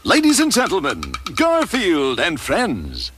Ladies and gentlemen, Garfield and Friends.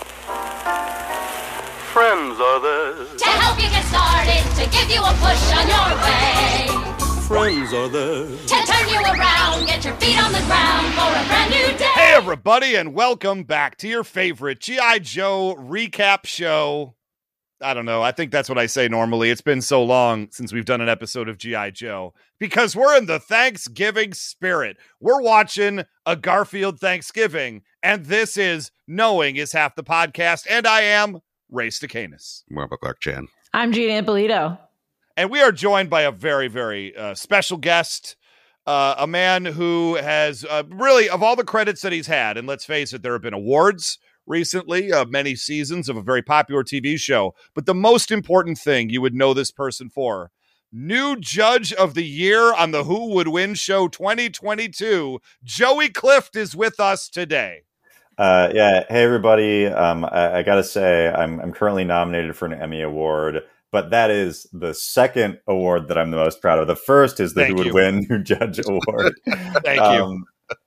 Friends are there to help you get started, to give you a push on your way. Friends are there to turn you around, get your feet on the ground for a brand new day. Hey everybody, and welcome back to your favorite G.I. Joe recap show. I don't know, I think that's what I say normally. It's been so long since we've done an episode of G.I. Joe, because we're in the Thanksgiving spirit. We're watching a Garfield Thanksgiving, and this is Knowing is Half the Podcast, and I am Ray Stacanis. Robert Clark Chan. I'm Gina Ippolito. And we are joined by a very, very special guest, a man who has really, of all the credits that he's had, and let's face it, there have been awards recently, many seasons of a very popular TV show, but the most important thing you would know this person for, new Judge of the Year on the Who Would Win Show 2022, Joey Clift is with us today. Yeah. Hey, everybody. I got to say, I'm currently nominated for an Emmy Award, but that is the second award that I'm the most proud of. The first is the Who Would Win New Judge Award. Thank you.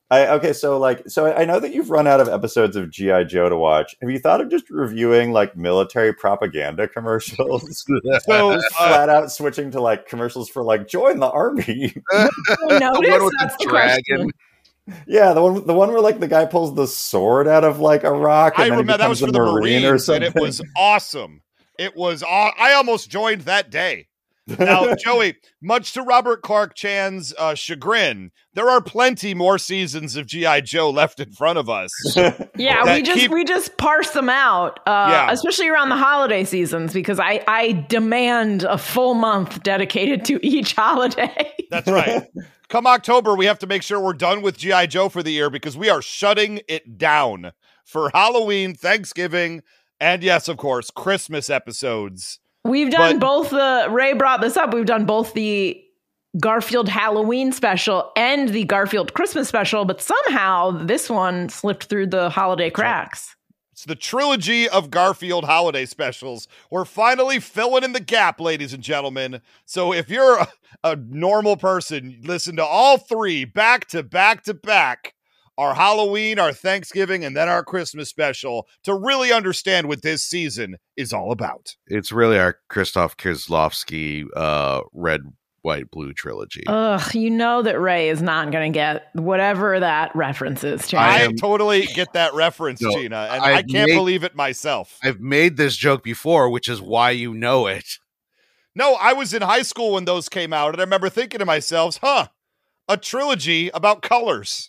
So I know that you've run out of episodes of G.I. Joe to watch. Have you thought of just reviewing like military propaganda commercials? So flat out switching to like commercials for like join the army. Notice that's the dragon. Yeah, the one where like the guy pulls the sword out of like a rock. And I then remember that was for the Marines, or something. and it was awesome. It was. I almost joined that day. Now, Joey, much to Robert Clark Chan's chagrin, there are plenty more seasons of G.I. Joe left in front of us. Yeah, we just parse them out, especially around the holiday seasons, because I demand a full month dedicated to each holiday. That's right. Come October, we have to make sure we're done with G.I. Joe for the year, because we are shutting it down for Halloween, Thanksgiving, and yes, of course, Christmas episodes. We've done both Ray brought this up. We've done both the Garfield Halloween special and the Garfield Christmas special, but somehow this one slipped through the holiday cracks. It's the trilogy of Garfield holiday specials. We're finally filling in the gap, ladies and gentlemen. So if you're a normal person, listen to all three back to back to back. Our Halloween, our Thanksgiving, and then our Christmas special to really understand what this season is all about. It's really our Krzysztof Kieslowski red, white, blue trilogy. Ugh, you know that Ray is not going to get whatever that reference is. I totally get that reference, Gina, and I can't believe it myself. I've made this joke before, which is why you know it. No, I was in high school when those came out, and I remember thinking to myself, a trilogy about colors.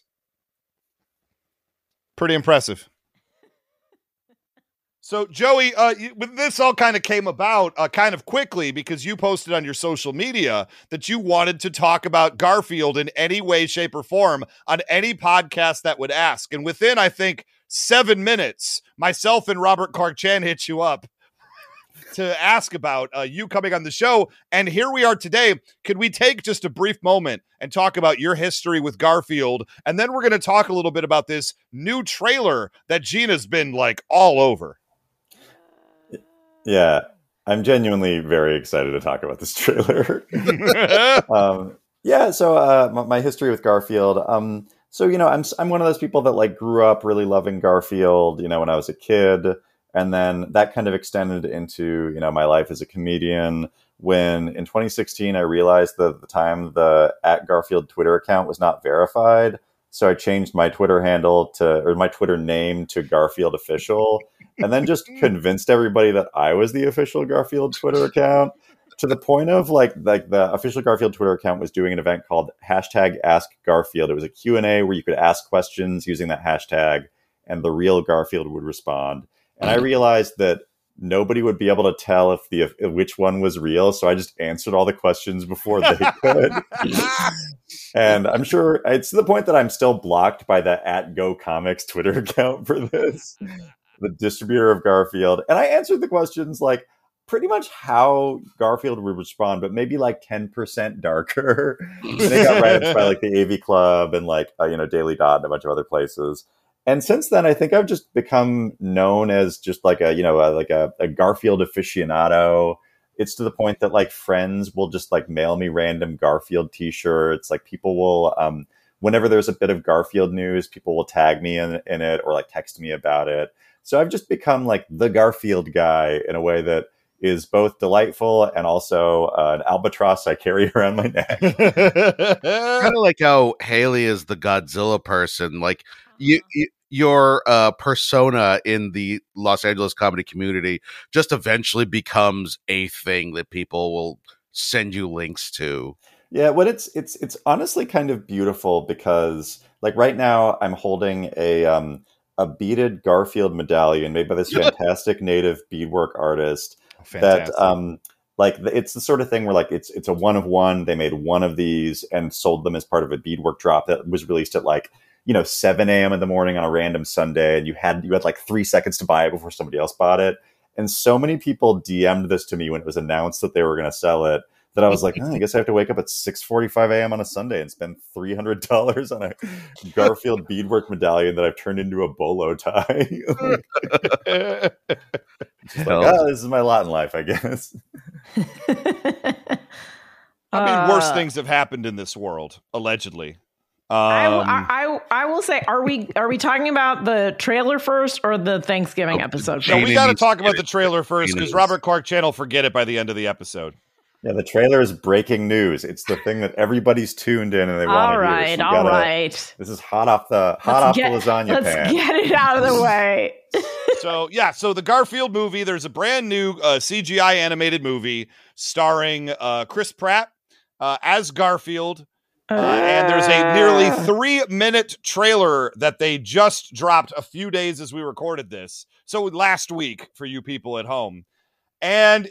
Pretty impressive. So, Joey, this all kind of came about kind of quickly because you posted on your social media that you wanted to talk about Garfield in any way, shape, or form on any podcast that would ask. And within, I think, 7 minutes, myself and Robert Clark Chan hit you up to ask about you coming on the show. And here we are today. Could we take just a brief moment and talk about your history with Garfield? And then we're going to talk a little bit about this new trailer that Gina's been like all over. Yeah, I'm genuinely very excited to talk about this trailer. My history with Garfield. I'm one of those people that like grew up really loving Garfield, when I was a kid. And then that kind of extended into, my life as a comedian when in 2016, I realized that at the time the @Garfield Twitter account was not verified. So I changed my Twitter my Twitter name to Garfield Official, and then just convinced everybody that I was the official Garfield Twitter account, to the point of like the official Garfield Twitter account was doing an event called #AskGarfield. It was a Q&A where you could ask questions using that hashtag, and the real Garfield would respond. And I realized that nobody would be able to tell which one was real, so I just answered all the questions before they could. And I'm sure it's to the point that I'm still blocked by the @GoComics Twitter account for this, the distributor of Garfield. And I answered the questions like pretty much how Garfield would respond, but maybe like 10% darker. And they got write-ups by like the AV Club and like Daily Dot and a bunch of other places. And since then, I think I've just become known as just like a Garfield aficionado. It's to the point that like friends will just like mail me random Garfield t-shirts. Like people will whenever there's a bit of Garfield news, people will tag me in it or like text me about it. So I've just become like the Garfield guy in a way that is both delightful and also an albatross I carry around my neck. Kind of like how Haley is the Godzilla person. Like your persona in the Los Angeles comedy community just eventually becomes a thing that people will send you links to. Yeah, what it's honestly kind of beautiful because like right now I'm holding a beaded Garfield medallion made by this fantastic native beadwork artist. Fantastic. That like it's the sort of thing where like it's a one of one. They made one of these and sold them as part of a beadwork drop that was released at like 7 a.m. in the morning on a random Sunday, and you had like 3 seconds to buy it before somebody else bought it. And so many people DM'd this to me when it was announced that they were going to sell it that I was like, I guess I have to wake up at 6:45 a.m. on a Sunday and spend $300 on a Garfield beadwork medallion that I've turned into a bolo tie. Just like, this is my lot in life, I guess. Worse things have happened in this world, allegedly. I will say, are we talking about the trailer first or the Thanksgiving episode? No, we got to talk about the trailer first because Robert Clark Channel forget it by the end of the episode. Yeah, the trailer is breaking news. It's the thing that everybody's tuned in and they want to hear. So all right. This is hot off the lasagna pan. Let's get it out of the way. So the Garfield movie, there's a brand new CGI animated movie starring Chris Pratt as Garfield. And there's a nearly 3-minute trailer that they just dropped a few days as we recorded this. So last week for you people at home. And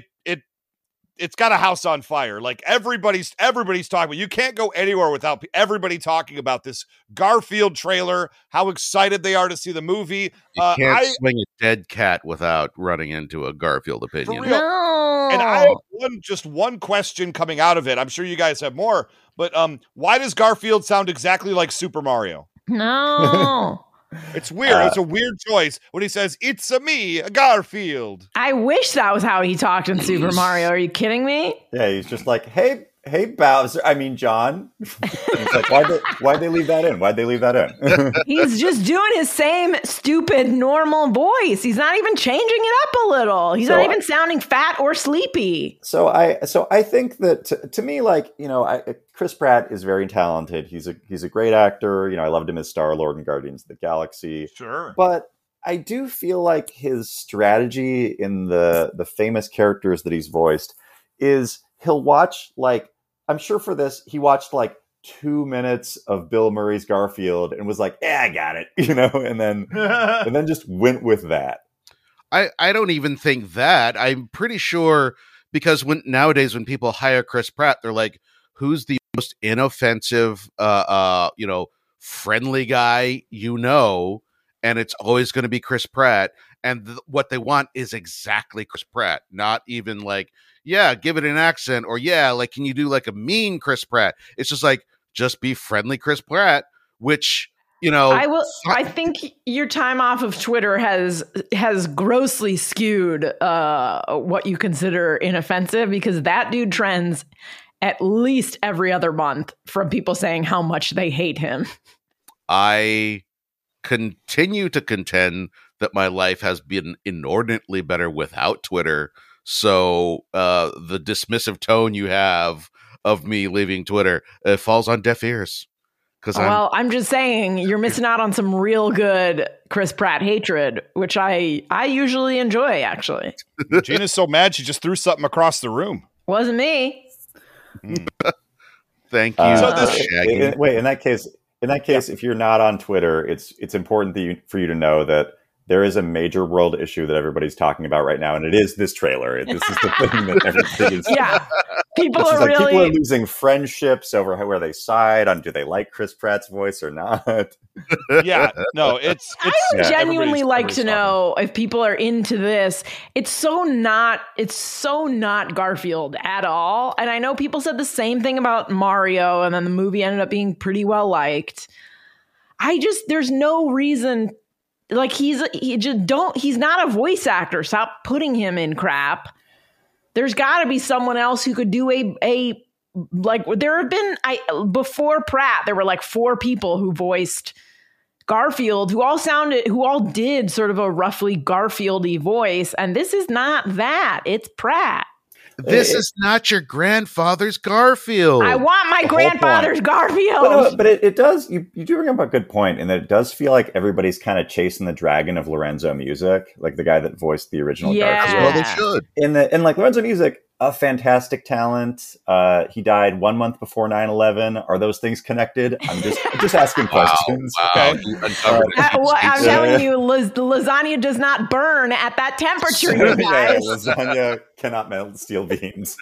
it's got a house on fire. Like everybody's talking about. You can't go anywhere without everybody talking about this Garfield trailer, how excited they are to see the movie. You can't swing a dead cat without running into a Garfield opinion. For real. No. And I have one question coming out of it. I'm sure you guys have more, but why does Garfield sound exactly like Super Mario? No. It's weird. It's a weird choice when he says, "It's a me, a Garfield." I wish that was how he talked in Super Mario. Are you kidding me? Yeah, he's just like, hey Bowser. I mean, John. It's like, why'd they leave that in? Why'd they leave that in? He's just doing his same stupid normal voice. He's not even changing it up a little. He's not even sounding fat or sleepy. So I think that to me, like, Chris Pratt is very talented. He's a great actor. I loved him as Star-Lord in Guardians of the Galaxy. Sure. But I do feel like his strategy in the famous characters that he's voiced is he'll watch, like, I'm sure for this, he watched like 2 minutes of Bill Murray's Garfield and was like, yeah, I got it, and then just went with that. I don't even think that. I'm pretty sure because nowadays when people hire Chris Pratt, they're like, who's the most inoffensive, friendly guy, and it's always going to be Chris Pratt. And what they want is exactly Chris Pratt, not even like, yeah, give it an accent, or yeah, like, can you do like a mean Chris Pratt? It's just like, just be friendly Chris Pratt, which, I think your time off of Twitter has grossly skewed what you consider inoffensive, because that dude trends at least every other month from people saying how much they hate him. I continue to contend that my life has been inordinately better without Twitter. So the dismissive tone you have of me leaving Twitter falls on deaf ears. I'm just saying you're missing out on some real good Chris Pratt hatred, which I usually enjoy, actually. Gina's so mad she just threw something across the room. Wasn't me. Thank you. Shaggy. In that case, if you're not on Twitter, it's important for you to know that there is a major world issue that everybody's talking about right now, and it is this trailer. This is the thing that everybody is. Yeah, people are losing friendships over where they side on, do they like Chris Pratt's voice or not? Yeah, no, it's. I would genuinely like to know if people are into this. It's so not Garfield at all. And I know people said the same thing about Mario, and then the movie ended up being pretty well liked. There's no reason. Like he's not a voice actor. Stop putting him in crap. There's got to be someone else who could do a like there have been before Pratt, there were like 4 people who voiced Garfield who all did sort of a roughly Garfield-y voice, and this is not that. It's Pratt. This is not your grandfather's Garfield. I want my grandfather's Garfield. But it does. You do bring up a good point in that it does feel like everybody's kind of chasing the dragon of Lorenzo Music, like the guy that voiced the original Garfield. Well, they should. And like Lorenzo Music, a fantastic talent. He died 1 month before 9/11. Are those things connected? I'm just asking questions. Wow. Okay. I'm telling you, the lasagna does not burn at that temperature, you guys. Lasagna cannot melt steel beams.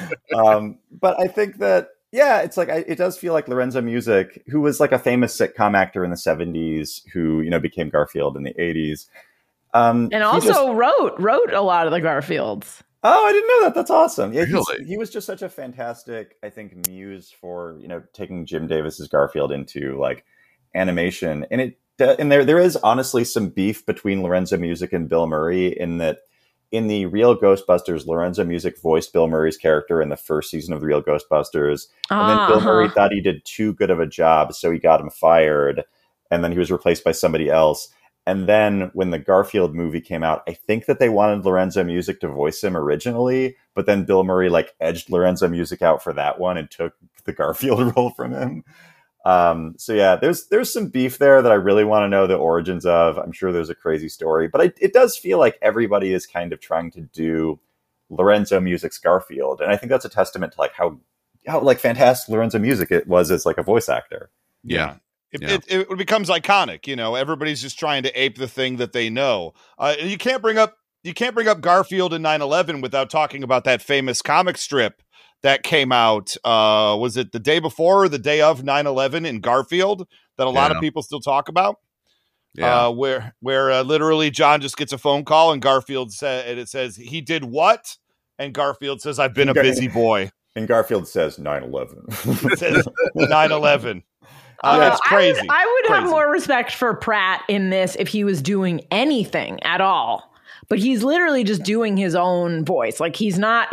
But I think that, yeah, it's like it does feel like Lorenzo Music, who was like a famous sitcom actor in the 70s, who became Garfield in the 80s, and also wrote a lot of the Garfields. Oh, I didn't know that. That's awesome. Yeah, really? He was just such a fantastic, I think, muse for taking Jim Davis's Garfield into like animation, and there is honestly some beef between Lorenzo Music and Bill Murray in that. In the Real Ghostbusters, Lorenzo Music voiced Bill Murray's character in the first season of The Real Ghostbusters. And then Bill Murray thought he did too good of a job, so he got him fired. And then he was replaced by somebody else. And then when the Garfield movie came out, I think that they wanted Lorenzo Music to voice him originally. But then Bill Murray like edged Lorenzo Music out for that one and took the Garfield role from him. So yeah, there's some beef there that I really want to know the origins of. I'm sure there's a crazy story, but it does feel like everybody is kind of trying to do Lorenzo Music's Garfield, and I think that's a testament to like how like fantastic Lorenzo Music it was as like a voice actor. Yeah. It becomes iconic. Everybody's just trying to ape the thing that they know. You can't bring up Garfield in 9/11 without talking about that famous comic strip that came out, was it the day before or the day of 9/11 in Garfield that a lot of people still talk about? Yeah. Where literally John just gets a phone call and Garfield and it says, he did what? And Garfield says, I've been a busy boy. And Garfield says 9/11. It says 9/11. That's crazy. I would have more respect for Pratt in this if he was doing anything at all. But he's literally just doing his own voice. Like he's not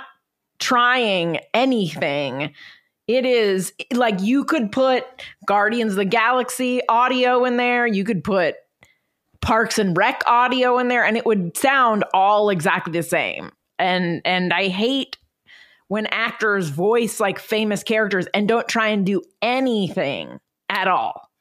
trying anything. It is like you could put Guardians of the Galaxy audio in there. You could put Parks and Rec audio in there and it would sound all exactly the same. And I hate when actors voice like famous characters and don't try and do anything at all.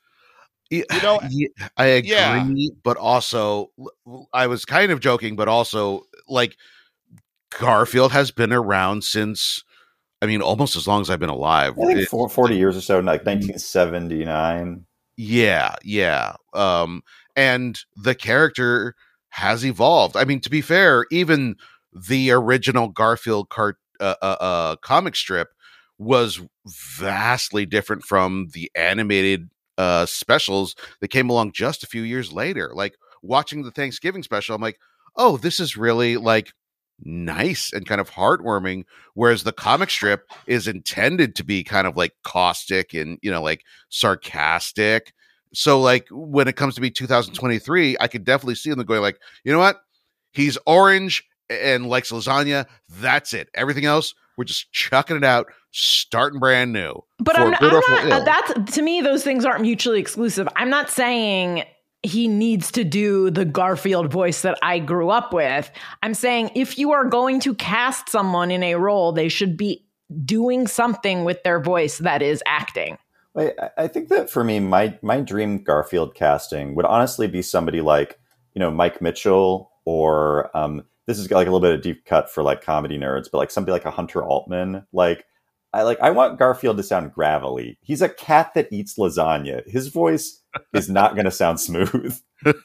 I agree, but also I was kind of joking, but also like Garfield has been around since, almost as long as I've been alive. I think 40 years or so, like 1979. Yeah. And the character has evolved. To be fair, even the original Garfield comic strip was vastly different from the animated specials that came along just a few years later. Like watching the Thanksgiving special, I'm like, oh, this is really like nice and kind of heartwarming, whereas the comic strip is intended to be kind of like caustic and like sarcastic. So like when it comes to be 2023, I could definitely see them going like, you know what, he's orange and likes lasagna, that's it. Everything else, we're just chucking it out, starting brand new. But I'm not that's, to me, those things aren't mutually exclusive. I'm not saying he needs to do the Garfield voice that I grew up with. I'm saying if you are going to cast someone in a role, they should be doing something with their voice that is acting. I think that for me, my dream Garfield casting would honestly be somebody like, Mike Mitchell, or this is like a little bit of deep cut for like comedy nerds, but like somebody like a Hunter Altman. I want Garfield to sound gravelly. He's a cat that eats lasagna. His voice is not going to sound smooth.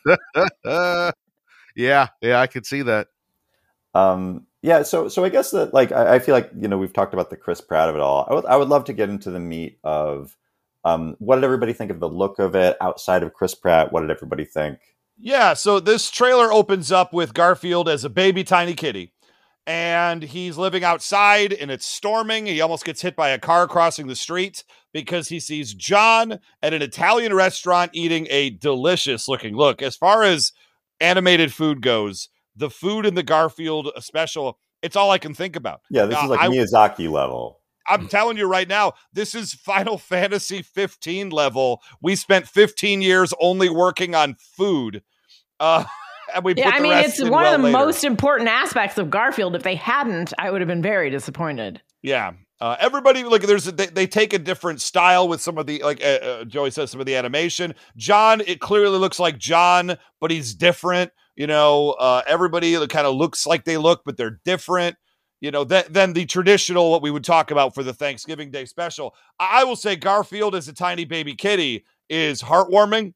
Yeah, I could see that. So I guess that I feel like we've talked about the Chris Pratt of it all. I would love to get into the meat of what did everybody think of the look of it outside of Chris Pratt? What did everybody think? Yeah, so this trailer opens up with Garfield as a baby tiny kitty. And he's living outside and it's storming. He almost gets hit by a car crossing the street because he sees John at an Italian restaurant eating a delicious looking look. As far as animated food goes, the food in the Garfield special, it's all I can think about. Yeah, this is like Miyazaki level. I'm telling you right now, this is Final Fantasy 15 level. We spent 15 years only working on food. And we put the rest it's in one of the later. most important aspects of Garfield. If they hadn't, I would have been very disappointed. Yeah. Everybody, like, they take a different style with some of the, like Joey says, some of the animation. John, it clearly looks like John, but he's different. Everybody kind of looks like they look, but they're different. Than the traditional, what we would talk about for the Thanksgiving Day special. I will say Garfield as a tiny baby kitty is heartwarming.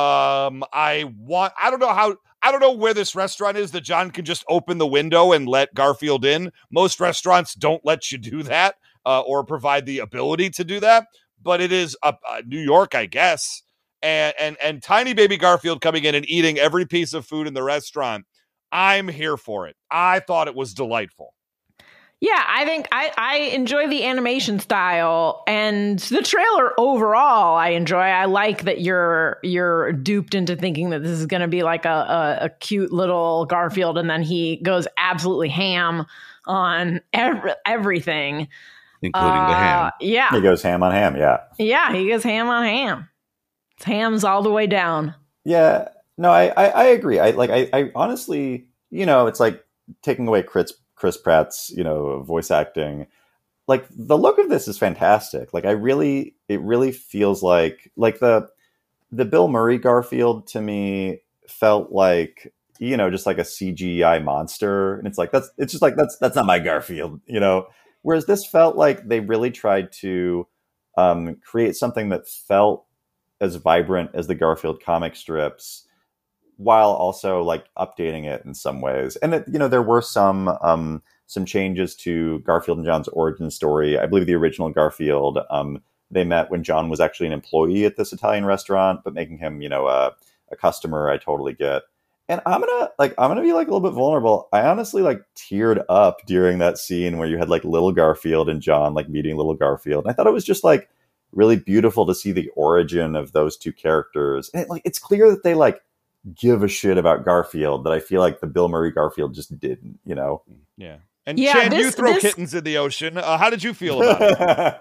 I don't know where this restaurant is that John can just open the window and let Garfield in. Most restaurants don't let you do that or provide the ability to do that, but it is New York, I guess. And tiny baby Garfield coming in and eating every piece of food in the restaurant. I'm here for it. I thought it was delightful. Yeah, I think I enjoy the animation style and the trailer overall. I enjoy. I like that you're duped into thinking that this is going to be like a cute little Garfield, and then he goes absolutely ham on everything, including the ham. Yeah, he goes ham on ham. Yeah, he goes ham on ham. It's hams all the way down. Yeah, no, I agree. I honestly, it's like taking away Chris Pratt's, voice acting. Like, the look of this is fantastic. Like, it really feels like the Bill Murray Garfield to me felt like, just like a CGI monster. And it's like, that's not my Garfield, whereas this felt like they really tried to create something that felt as vibrant as the Garfield comic strips, while also like updating it in some ways. And there were some changes to Garfield and John's origin story. I believe the original Garfield, they met when John was actually an employee at this Italian restaurant, but making him, a customer, I totally get. And I'm gonna be like a little bit vulnerable. I honestly like teared up during that scene where you had like little Garfield and John like meeting little Garfield. And I thought it was just like really beautiful to see the origin of those two characters. And it's clear that they like give a shit about Garfield that I feel like the Bill Murray Garfield just didn't, Yeah. And Chan, you throw kittens in the ocean. How did you feel about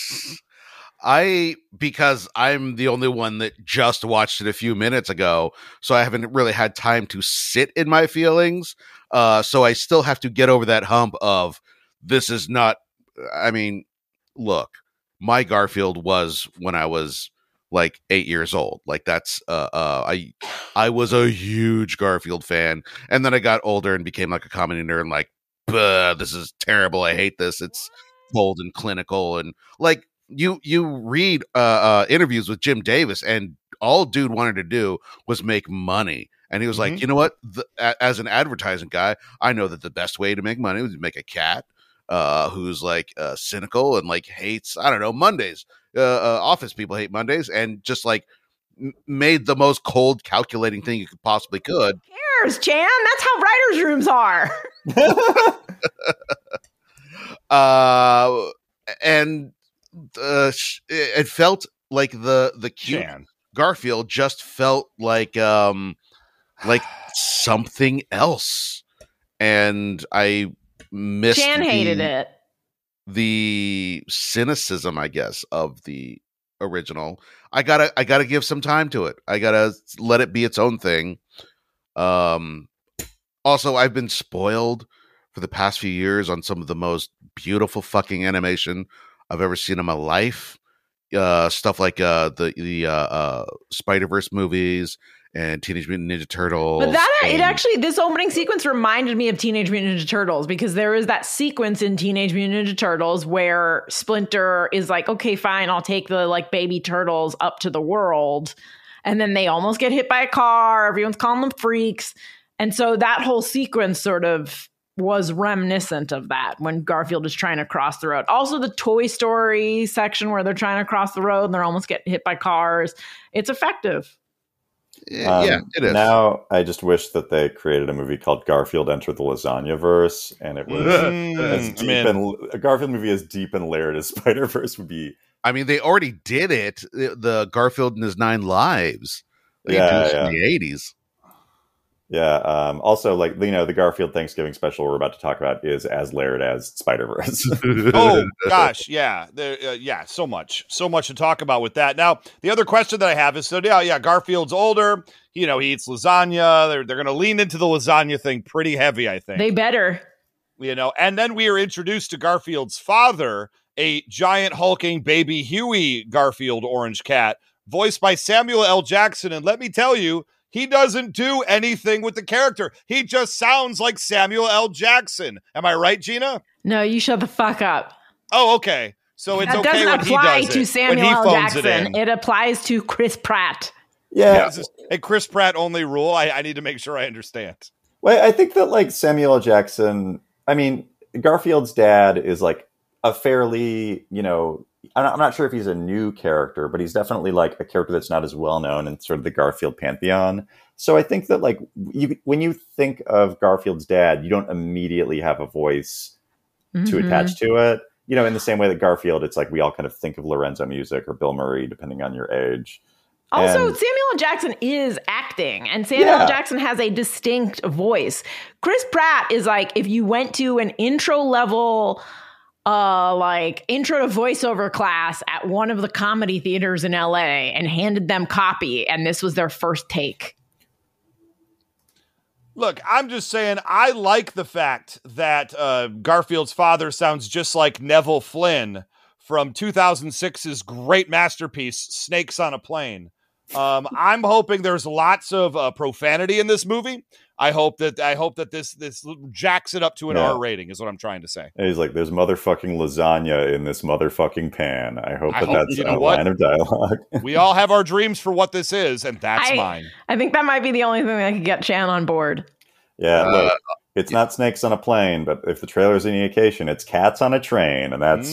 it? Because I'm the only one that just watched it a few minutes ago, so I haven't really had time to sit in my feelings. So I still have to get over that hump of this is not, look, my Garfield was when I was like 8 years old. Like that's I was a huge Garfield fan, and then I got older and became like a comedy nerd and like, this is terrible. I hate this. It's cold and clinical. And like you read interviews with Jim Davis, and all dude wanted to do was make money. And he was like, you know what? As an advertising guy, I know that the best way to make money was to make a cat who's like cynical and like hates, I don't know, Mondays. Office people hate Mondays, and just like made the most cold, calculating thing you could possibly could. Who cares, Chan? That's how writers' rooms are. And it felt like the cute Chan. Garfield just felt like something else, and I missed. Chan hated it. The cynicism, I guess, of the original. I gotta give some time to it. I gotta let it be its own thing. Also, I've been spoiled for the past few years on some of the most beautiful fucking animation I've ever seen in my life. Stuff like the Spider-Verse movies and Teenage Mutant Ninja Turtles. But this opening sequence reminded me of Teenage Mutant Ninja Turtles, because there is that sequence in Teenage Mutant Ninja Turtles where Splinter is like, okay, fine, I'll take the like baby turtles up to the world. And then they almost get hit by a car. Everyone's calling them freaks. And so that whole sequence sort of was reminiscent of that when Garfield is trying to cross the road. Also the Toy Story section where they're trying to cross the road and they're almost getting hit by cars. It's effective. Yeah, it is. Now I just wish that they created a movie called Garfield Enter the Lasagna Verse, and it was a Garfield movie as deep and layered as Spider-Verse would be. I mean, they already did it. The Garfield and His 9 Lives. They did it in the 80s. Yeah. Also, like, the Garfield Thanksgiving special we're about to talk about is as layered as Spider-Verse. Oh gosh, yeah, yeah, so much to talk about with that. Now, the other question that I have is, so yeah, Garfield's older. He eats lasagna. They're going to lean into the lasagna thing pretty heavy, I think. They better. And then we are introduced to Garfield's father, a giant hulking baby Huey Garfield orange cat, voiced by Samuel L. Jackson. And let me tell you, he doesn't do anything with the character. He just sounds like Samuel L. Jackson. Am I right, Gina? No, you shut the fuck up. Oh, okay. So it's that okay doesn't when he apply does to it, Samuel when he L. phones Jackson. it in. It applies to Chris Pratt. Yeah. Is this a Chris Pratt only rule? I need to make sure I understand. Well, I think that, like, Samuel L. Jackson, I mean, Garfield's dad is like a fairly, I'm not sure if he's a new character, but he's definitely like a character that's not as well known in sort of the Garfield pantheon. So I think that, like, when you think of Garfield's dad, you don't immediately have a voice to attach to it. In the same way that Garfield, it's like we all kind of think of Lorenzo Music or Bill Murray, depending on your age. Also, Samuel L. Jackson is acting, and Samuel L. Jackson has a distinct voice. Chris Pratt is like, if you went to an intro level, intro to voiceover class at one of the comedy theaters in LA and handed them copy, and this was their first take. Look, I'm just saying, I like the fact that Garfield's father sounds just like Neville Flynn from 2006's great masterpiece, Snakes on a Plane. I'm hoping there's lots of profanity in this movie. I hope that this jacks it up to an R rating is what I'm trying to say. And he's like, there's motherfucking lasagna in this motherfucking pan. I hope that's a what? line of dialogue. We all have our dreams for what this is, and that's mine. I think that might be the only thing that could get Chan on board. Yeah, look, it's not snakes on a plane, but if the trailer's any occasion, it's cats on a train, and that's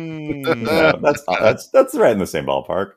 that's right in the same ballpark.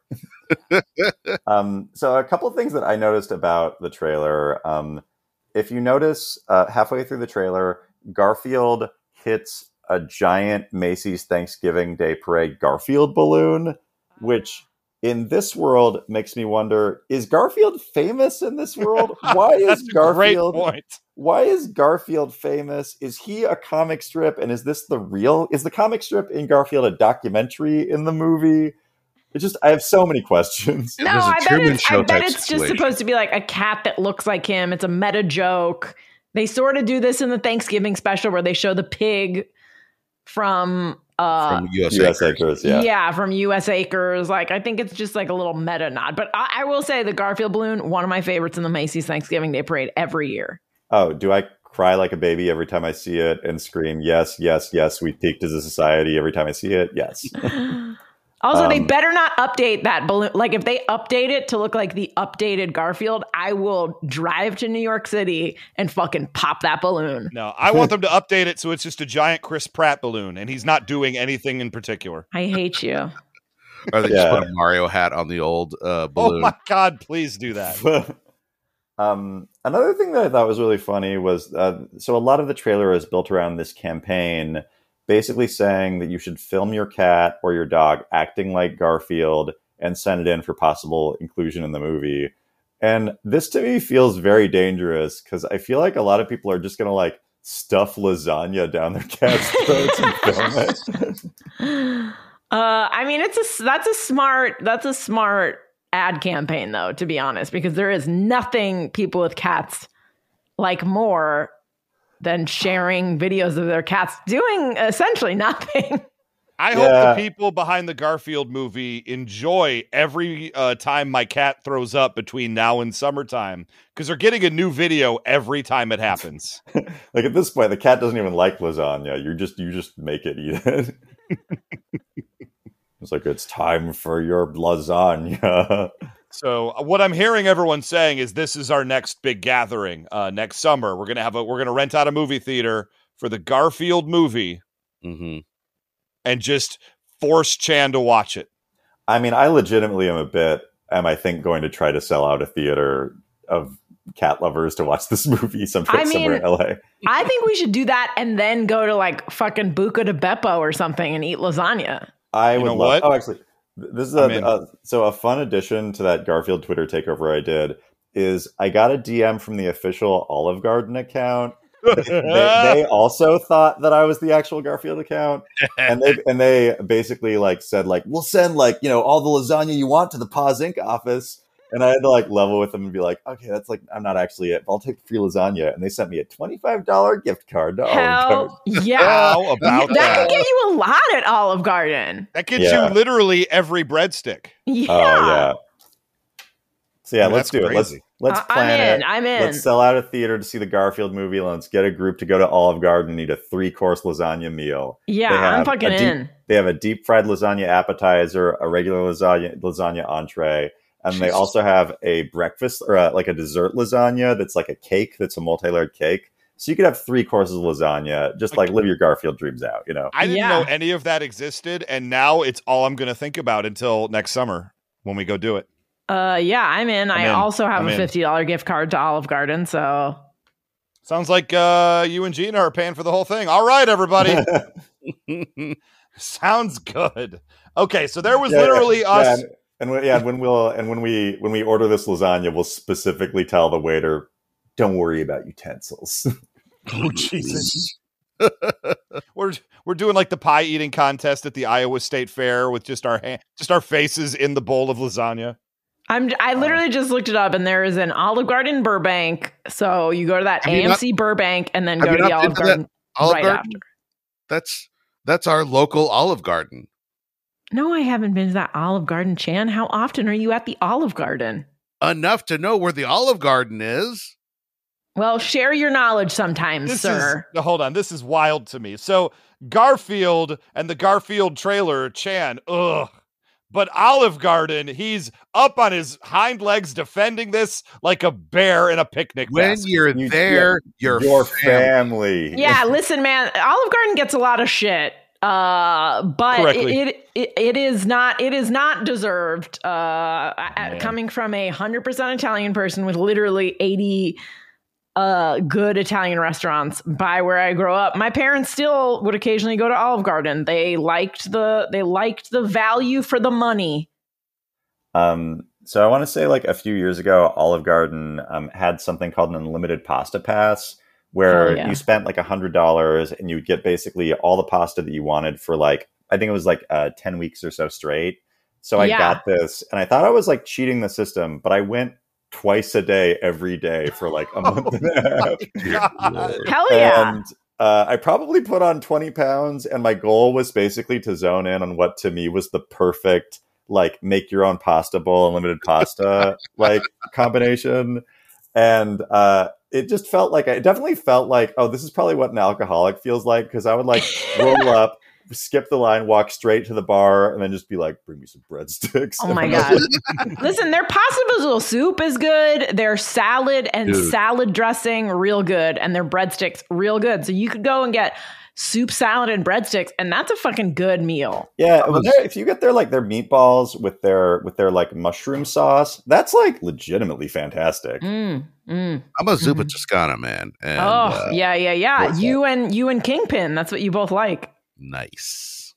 So a couple of things that I noticed about the trailer. If you notice, halfway through the trailer, Garfield hits a giant Macy's Thanksgiving Day Parade Garfield balloon, which in this world makes me wonder, is Garfield famous in this world? Why is Garfield? Great point. Why is Garfield famous? Is he a comic strip? And is this is the comic strip in Garfield a documentary in the movie? I have so many questions. No, I bet it's just supposed to be like a cat that looks like him. It's a meta joke. They sort of do this in the Thanksgiving special where they show the pig from US Acres. Yeah, from US Acres. Like, I think it's just like a little meta nod. But I will say the Garfield balloon, one of my favorites in the Macy's Thanksgiving Day Parade every year. Oh, do I cry like a baby every time I see it and scream, yes, yes, yes, we peaked as a society every time I see it? Yes. Also, they better not update that balloon. Like, if they update it to look like the updated Garfield, I will drive to New York City and fucking pop that balloon. No, I want them to update it so it's just a giant Chris Pratt balloon, and he's not doing anything in particular. I hate you. Or they just put a Mario hat on the old balloon. Oh my God, please do that. Another thing that I thought was really funny was, so a lot of the trailer is built around this campaign basically saying that you should film your cat or your dog acting like Garfield and send it in for possible inclusion in the movie. And this to me feels very dangerous because I feel like a lot of people are just going to like stuff lasagna down their cat's throats and film it. I mean, that's a smart ad campaign though, to be honest, because there is nothing people with cats like more than sharing videos of their cats doing essentially nothing. I hope the people behind the Garfield movie enjoy every time my cat throws up between now and summertime, because they're getting a new video every time it happens. Like at this point, the cat doesn't even like lasagna. You just make it eat it. It's like, it's time for your lasagna. So what I'm hearing everyone saying is this is our next big gathering next summer. We're gonna rent out a movie theater for the Garfield movie, and just force Chan to watch it. I mean, I legitimately am I think going to try to sell out a theater of cat lovers to watch this movie somewhere in LA. I think we should do that and then go to like fucking Buca de Beppo or something and eat lasagna. I would love. Oh, actually. This is a fun addition to that Garfield Twitter takeover I did. is I got a DM from the official Olive Garden account. They also thought that I was the actual Garfield account, and they basically like said like, we'll send like, you know, all the lasagna you want to the Paws Inc. office. And I had to like level with them and be like, okay, that's like, I'm not actually it, but I'll take the free lasagna. And they sent me a $25 gift card to Olive Garden. Yeah. How about That that? can get you a lot at Olive Garden. That gets Yeah. you literally every breadstick. Yeah. Oh yeah. So yeah, Dude, let's that's do it. crazy. Let's plan it. I'm in. Let's sell out a theater to see the Garfield movie. Let's get a group to go to Olive Garden and eat a 3-course lasagna meal. Yeah, They have I'm fucking a deep- in. They have a deep fried lasagna appetizer, a regular lasagna entree, and they Jesus. also have a breakfast or like a dessert lasagna that's like a cake that's a multi-layered cake. So you could have 3 courses of lasagna, just like live your Garfield dreams out, you know? I didn't Yeah. know any of that existed, and now it's all I'm going to think about until next summer when we go do it. Yeah, I'm in. I I'm in. also have I'm a in. $50 gift card to Olive Garden, so Sounds like you and Gina are paying for the whole thing. All right, everybody. Sounds good. Okay, so there was literally us. Yeah, when we order this lasagna, we'll specifically tell the waiter, "Don't worry about utensils." Oh, Jesus. We're doing like the pie eating contest at the Iowa State Fair with just our faces in the bowl of lasagna. I literally just looked it up, and there is an Olive Garden Burbank. So you go to that Have you AMC Burbank, and then have go you to the not Olive been to that Garden Olive right Garden? after. That's our local Olive Garden. No, I haven't been to that Olive Garden, Chan. How often are you at the Olive Garden? Enough to know where the Olive Garden is. Well, share your knowledge sometimes, sir. Hold on. This is wild to me. So Garfield and the Garfield trailer, Chan, ugh. But Olive Garden, he's up on his hind legs defending this like a bear in a picnic When basket. you're You- there, Your your family. Yeah, listen, man. Olive Garden gets a lot of shit, but Correctly. it is not deserved. Coming from a 100% Italian person with literally 80 good Italian restaurants by where I grew up, my parents still would occasionally go to Olive Garden. They liked the value for the money. So I want to say like a few years ago, Olive Garden had something called an unlimited pasta pass, where Hell yeah. you spent like $100 and you would get basically all the pasta that you wanted for like, I think it was like 10 weeks or so straight. So I Yeah. got this and I thought I was like cheating the system, but I went twice a day, every day for like a month and a half. God. Hell yeah. And I probably put on 20 pounds, and my goal was basically to zone in on what to me was the perfect, like, make your own pasta bowl, unlimited pasta, like, combination. And it just felt like, it definitely felt like, oh, this is probably what an alcoholic feels like, because I would, like, roll up, skip the line, walk straight to the bar, and then just be like, bring me some breadsticks. Oh my God. Listen, their pasta basil soup is good. Their salad and Dude. salad dressing, real good. And their breadsticks, real good. So you could go and get soup, salad, and breadsticks, and that's a fucking good meal. Yeah, well, if you get their like their meatballs with their like mushroom sauce, that's like legitimately fantastic. Mm. I'm a Zuppa Toscana man. And, Oh, yeah. what's You and Kingpin, that's what you both like. Nice.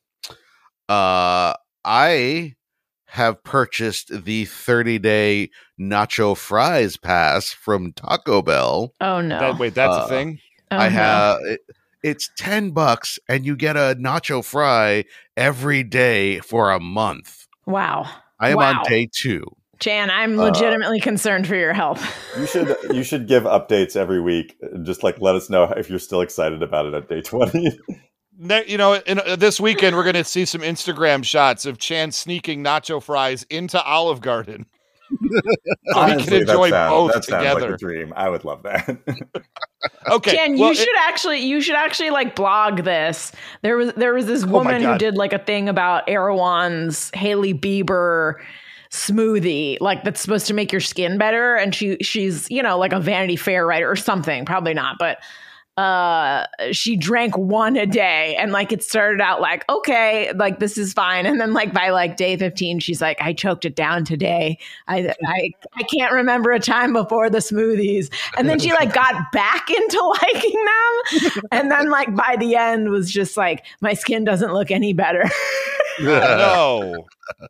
I have purchased the 30-day nacho fries pass from Taco Bell. Oh no. That's a thing? Oh, I no. have it's $10 and you get a nacho fry every day for a month. Wow. I am Wow. on day 2. Jan, I'm legitimately concerned for your health. You should give updates every week. Just like let us know if you're still excited about it at day 20. You know, this weekend we're going to see some Instagram shots of Chan sneaking nacho fries into Olive Garden. Honestly, enjoy both that sounds like together. a dream. I would love that. Okay, Jan, well, you should actually like blog this. There was this woman who God. did like a thing about Erewhon's Hailey Bieber smoothie, like that's supposed to make your skin better, and she's like a Vanity Fair writer or something, probably not, but she drank one a day, and like it started out like, okay, like this is fine, and then like by like day 15 she's like, I choked it down today. I can't remember a time before the smoothies, and then she like got back into liking them, and then like by the end was just like, my skin doesn't look any better. no.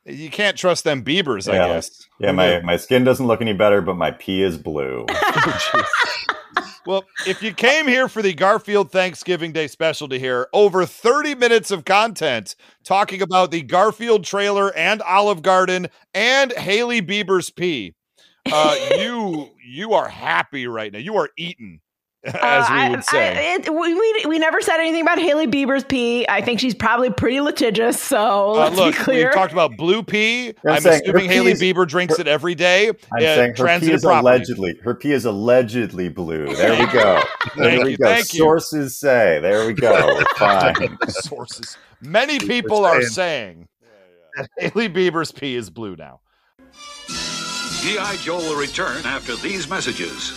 You can't trust them Biebers, I Yeah, guess. Yeah, my skin doesn't look any better, but my pee is blue. Well, if you came here for the Garfield Thanksgiving Day special to hear over 30 minutes of content talking about the Garfield trailer and Olive Garden and Haley Bieber's pee, you are happy right now. You are eaten, as we would say. We never said anything about Haley Bieber's pee. I think she's probably pretty litigious. So let's look, be clear. We talked about blue pee. I'm I'm saying assuming her Haley pee is- Bieber drinks it every day. I'm saying her pee is allegedly blue. There we go. Thank you. Sources say. There we go. We're fine. Sources. Many people are saying that Haley Bieber's pee is blue now. G.I. Joe will return after these messages.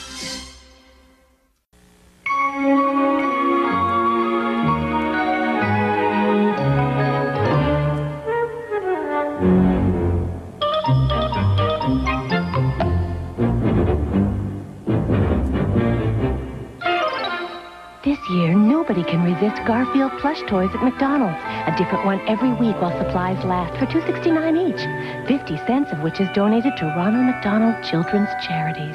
This year, nobody can resist Garfield plush toys at McDonald's. A different one every week while supplies last for $2.69 each. 50 cents of which is donated to Ronald McDonald Children's Charities.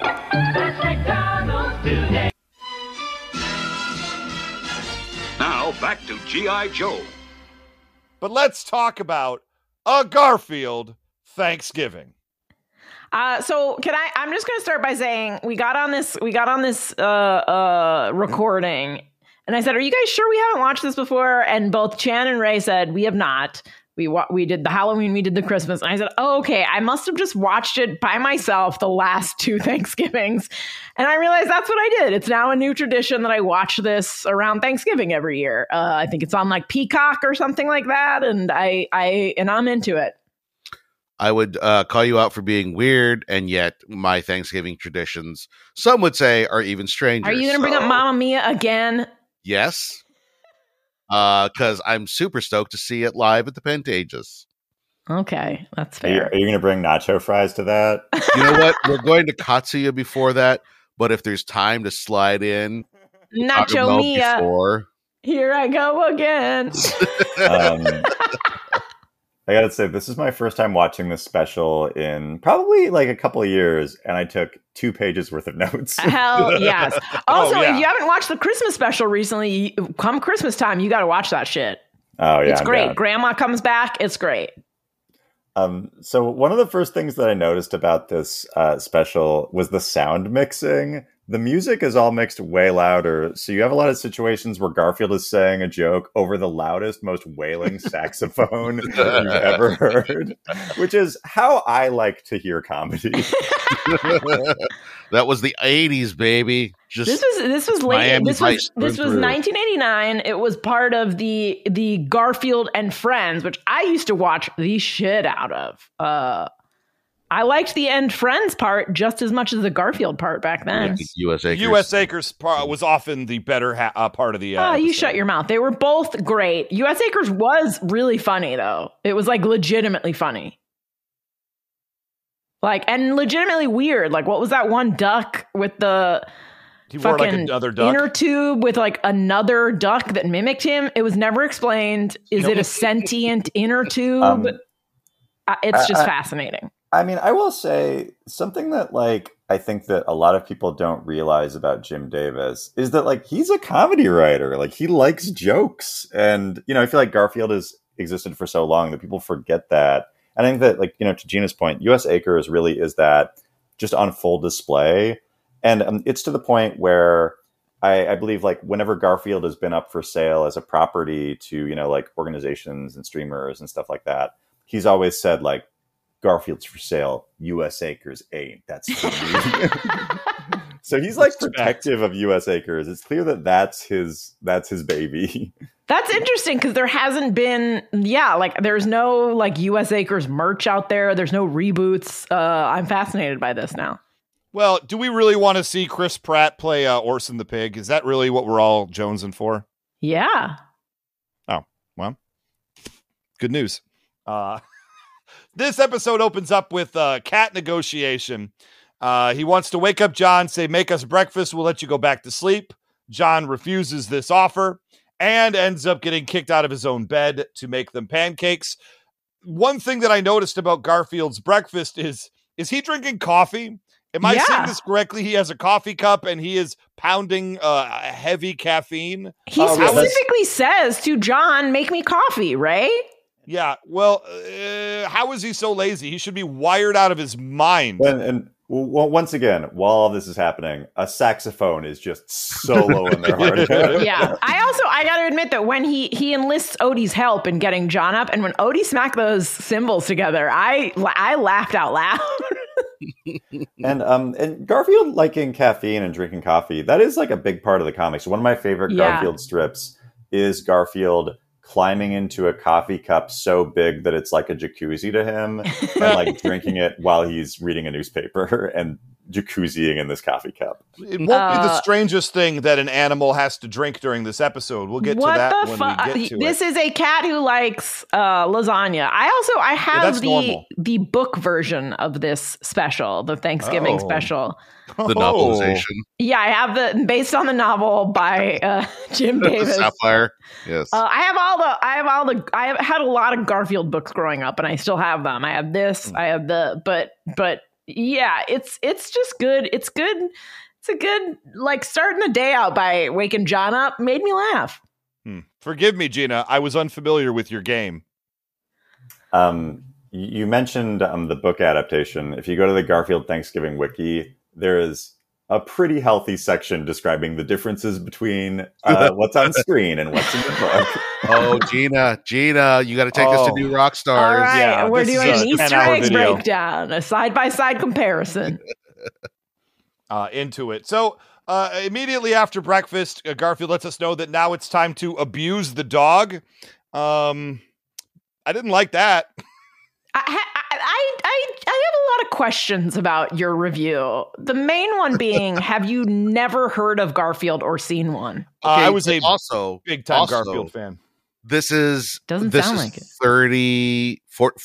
Now back to G.I. Joe. But let's talk about a Garfield Thanksgiving. So I'm just going to start by saying we got on this recording and I said, are you guys sure we haven't watched this before? And both Chan and Ray said, we have not. We did the Halloween, we did the Christmas. And I said, oh, okay, I must have just watched it by myself the last 2 Thanksgivings. And I realized that's what I did. It's now a new tradition that I watch this around Thanksgiving every year. I think it's on like Peacock or something like that. And I'm into it. I would call you out for being weird, and yet my Thanksgiving traditions, some would say, are even stranger. Are you going to bring up Mamma Mia again? Yes. Because I'm super stoked to see it live at the Pantages. Okay, that's fair. Are you going to bring nacho fries to that? You know what? We're going to Katsuya before that, but if there's time to slide in Nacho Mia. Before. Here I go again. I gotta say, this is my first time watching this special in probably like a couple of years, and I took 2 pages worth of notes. Hell yes. Also, yeah. if you haven't watched the Christmas special recently, come Christmas time, you got to watch that shit. Oh yeah, it's I'm great. down. Grandma comes back. It's great. So one of the first things that I noticed about this special was the sound mixing. The music is all mixed way louder. So you have a lot of situations where Garfield is saying a joke over the loudest, most wailing saxophone you've ever heard, which is how I like to hear comedy. That was the 80s, baby. This was late. Miami This Vice was through. 1989. It was part of the Garfield and Friends, which I used to watch the shit out of. I liked the End Friends part just as much as the Garfield part back then. U.S. Acres. U.S. Acres was often the better part of the You episode. shut your mouth. They were both great. U.S. Acres was really funny, though. It was like legitimately funny. And legitimately weird. Like, what was that one duck with the He wore like fucking another duck. inner tube with like another duck that mimicked him? It was never explained. Is it a sentient inner tube? It's just fascinating. I mean, I will say something that I think that a lot of people don't realize about Jim Davis is that he's a comedy writer. He likes jokes. And, I feel like Garfield has existed for so long that people forget that. And I think that, to Gina's point, U.S. Acres really is that just on full display. And it's to the point where I believe whenever Garfield has been up for sale as a property to, organizations and streamers and stuff like that, he's always said Garfield's for sale. U.S. Acres ain't. That's for me. So he's protective of U.S. Acres. It's clear that that's his baby. That's interesting because there hasn't been, there's no U.S. Acres merch out there. There's no reboots. I'm fascinated by this now. Well, do we really want to see Chris Pratt play Orson the Pig? Is that really what we're all jonesing for? Yeah. Oh, well, good news. This episode opens up with cat negotiation. He wants to wake up John, say, make us breakfast. We'll let you go back to sleep. John refuses this offer and ends up getting kicked out of his own bed to make them pancakes. one thing that I noticed about Garfield's breakfast is he drinking coffee? Am I seeing this correctly? He has a coffee cup and he is pounding heavy caffeine. He specifically says to John, make me coffee, right? Yeah. Well, how is he so lazy? He should be wired out of his mind. And once again, while all this is happening, a saxophone is just solo in their hard drive. Yeah. I got to admit that when he enlists Odie's help in getting John up, and when Odie smacked those cymbals together, I laughed out loud. And Garfield liking caffeine and drinking coffee, that is like a big part of the comics. One of my favorite Garfield strips is Garfield climbing into a coffee cup so big that it's like a jacuzzi to him and like drinking it while he's reading a newspaper and jacuzziing in this coffee cup. It won't be the strangest thing that an animal has to drink during this episode. We'll get to that when we get to this is a cat who likes lasagna. I have the book version of this special, the Thanksgiving special. The novelization. Yeah, I have based on the novel by Jim Davis. Sapphire. Yes. I have had a lot of Garfield books growing up, and I still have them. I have this. I have but yeah, it's just good. It's good. It's a good, like, starting the day out by waking John up made me laugh. Forgive me, Gina. I was unfamiliar with your game. You mentioned the book adaptation. If you go to the Garfield Thanksgiving Wiki, there is a pretty healthy section describing the differences between what's on screen and what's in the book. Oh, Gina, you got to take us to New Rock Stars. All right, Yeah, we're this doing is an a Easter 10-hour eggs video. breakdown, a side-by-side comparison. Into it. So immediately after breakfast, Garfield lets us know that now it's time to abuse the dog. I didn't like that. I have a lot of questions about your review. The main one being, have you never heard of Garfield or seen one? I was also big time Garfield fan. This is Doesn't sound like it. 30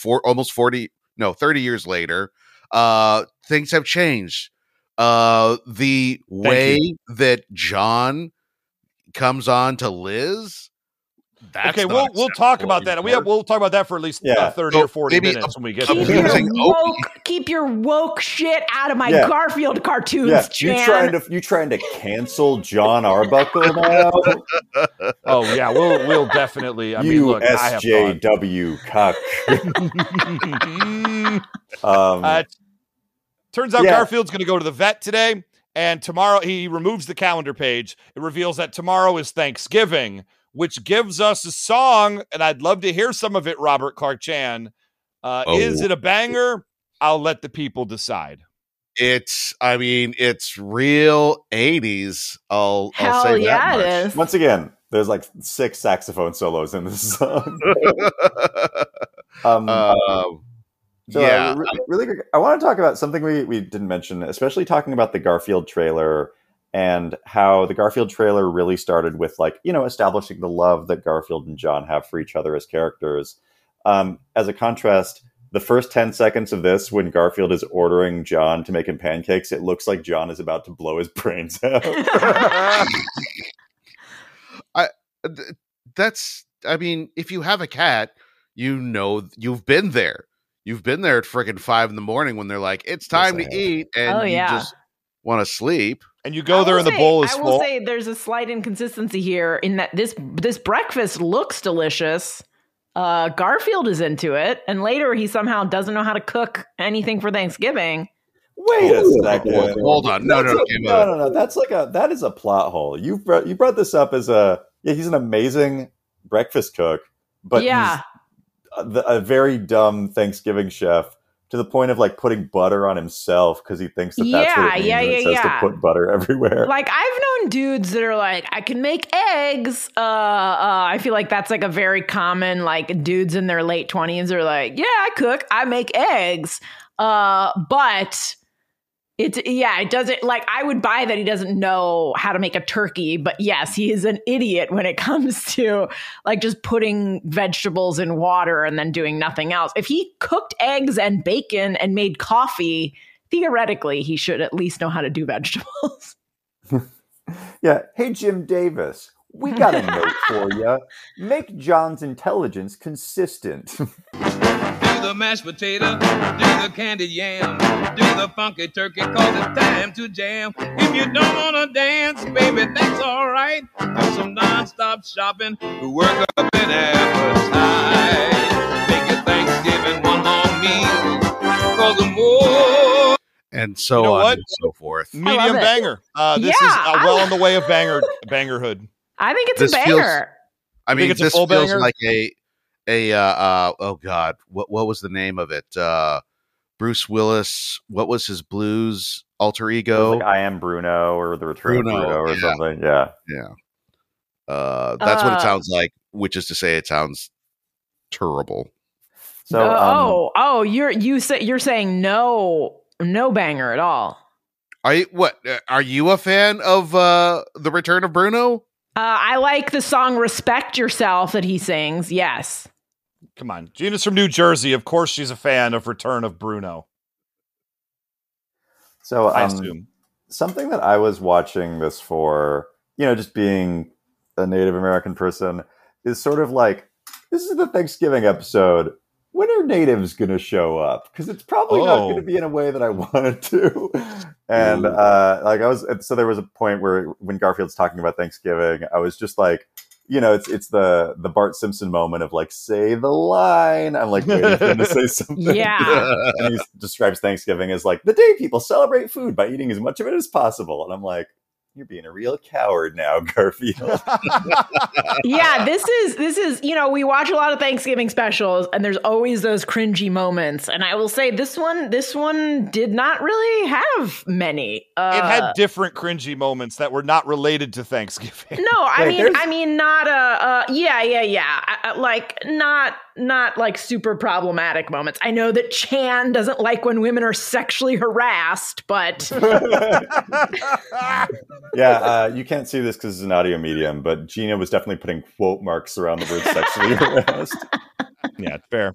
years later. Things have changed. The way that John comes on to Liz. That's okay, we'll talk about that. We'll talk about that for at least 30 or 40 minutes when we get to it. Keep your woke shit out of my Garfield cartoons, Chan. You trying to cancel John Arbuckle now? Oh yeah, we'll definitely. I mean, look, SJW cuck. Turns out Garfield's going to go to the vet today, and tomorrow he removes the calendar page. It reveals that tomorrow is Thanksgiving, which gives us a song, and I'd love to hear some of it, Robert Clark Chan. Is it a banger? I'll let the people decide. It's real 80s. I'll say that much. It is. Once again, there's like 6 saxophone solos in this song. Really quick, I want to talk about something we didn't mention, especially talking about the Garfield trailer and how the Garfield trailer really started with, like, establishing the love that Garfield and John have for each other as characters. As a contrast, the first 10 seconds of this, when Garfield is ordering John to make him pancakes, it looks like John is about to blow his brains out. If you have a cat, you've been there. You've been there at freaking 5 a.m. when they're like, it's time to eat, and you just want to sleep. And you go there and the bowl is full. I will say there's a slight inconsistency here in that this breakfast looks delicious. Garfield is into it, and later he somehow doesn't know how to cook anything for Thanksgiving. Wait a second. Hold on. No. That is a plot hole. You brought this up as he's an amazing breakfast cook, but he's a very dumb Thanksgiving chef, to the point of like putting butter on himself because he thinks that's what it means. It says to put butter everywhere. Like, I've known dudes that are like, I can make eggs. I feel like that's like a very common, like, dudes in their late 20s are like, yeah, I cook, I make eggs. But it doesn't, like, I would buy that he doesn't know how to make a turkey, but yes, he is an idiot when it comes to, like, just putting vegetables in water and then doing nothing else. If he cooked eggs and bacon and made coffee, theoretically, he should at least know how to do vegetables. Yeah. Hey, Jim Davis, we got a note for you. Make John's intelligence consistent. the mashed potato, do the candied yam, do the funky turkey, cause it's time to jam. If you don't wanna dance, baby, that's alright. Do some non-stop shopping, work up an appetite. Make your Thanksgiving one long meal, cause the more... And so You know on what? and so forth. Medium it. banger. This Yeah, is well on the way of bangerhood. I think it's This a feels- banger. I mean, it's a this full feels banger? like oh God, what was the name of it? Bruce Willis. What was his blues alter It was ego? like I Am Bruno or The Return of Bruno, Bruno or yeah. something. Yeah. That's what it sounds like, which is to say, it sounds terrible. So You're saying no banger at all. Are you a fan of The Return of Bruno? I like the song "Respect Yourself" that he sings. Yes. Come on. Gina's from New Jersey. Of course she's a fan of Return of Bruno. So I assume. something that I was watching this for, just being a Native American person, is sort of like, this is the Thanksgiving episode. When are natives going to show up? Because it's probably not going to be in a way that I wanted to. And so there was a point where when Garfield's talking about Thanksgiving, I was just like, it's the Bart Simpson moment of like, say the line. I'm like waiting for him to say something. Yeah. And he describes Thanksgiving as like the day people celebrate food by eating as much of it as possible. And I'm like, you're being a real coward now, Garfield. Yeah, this is, we watch a lot of Thanksgiving specials and there's always those cringy moments. And I will say this one did not really have many. It had different cringy moments that were not related to Thanksgiving. No, I mean, not not like super problematic moments. I know that Chan doesn't like when women are sexually harassed, but Yeah, you can't see this because it's an audio medium, but Gina was definitely putting quote marks around the word sexually harassed. Yeah, fair.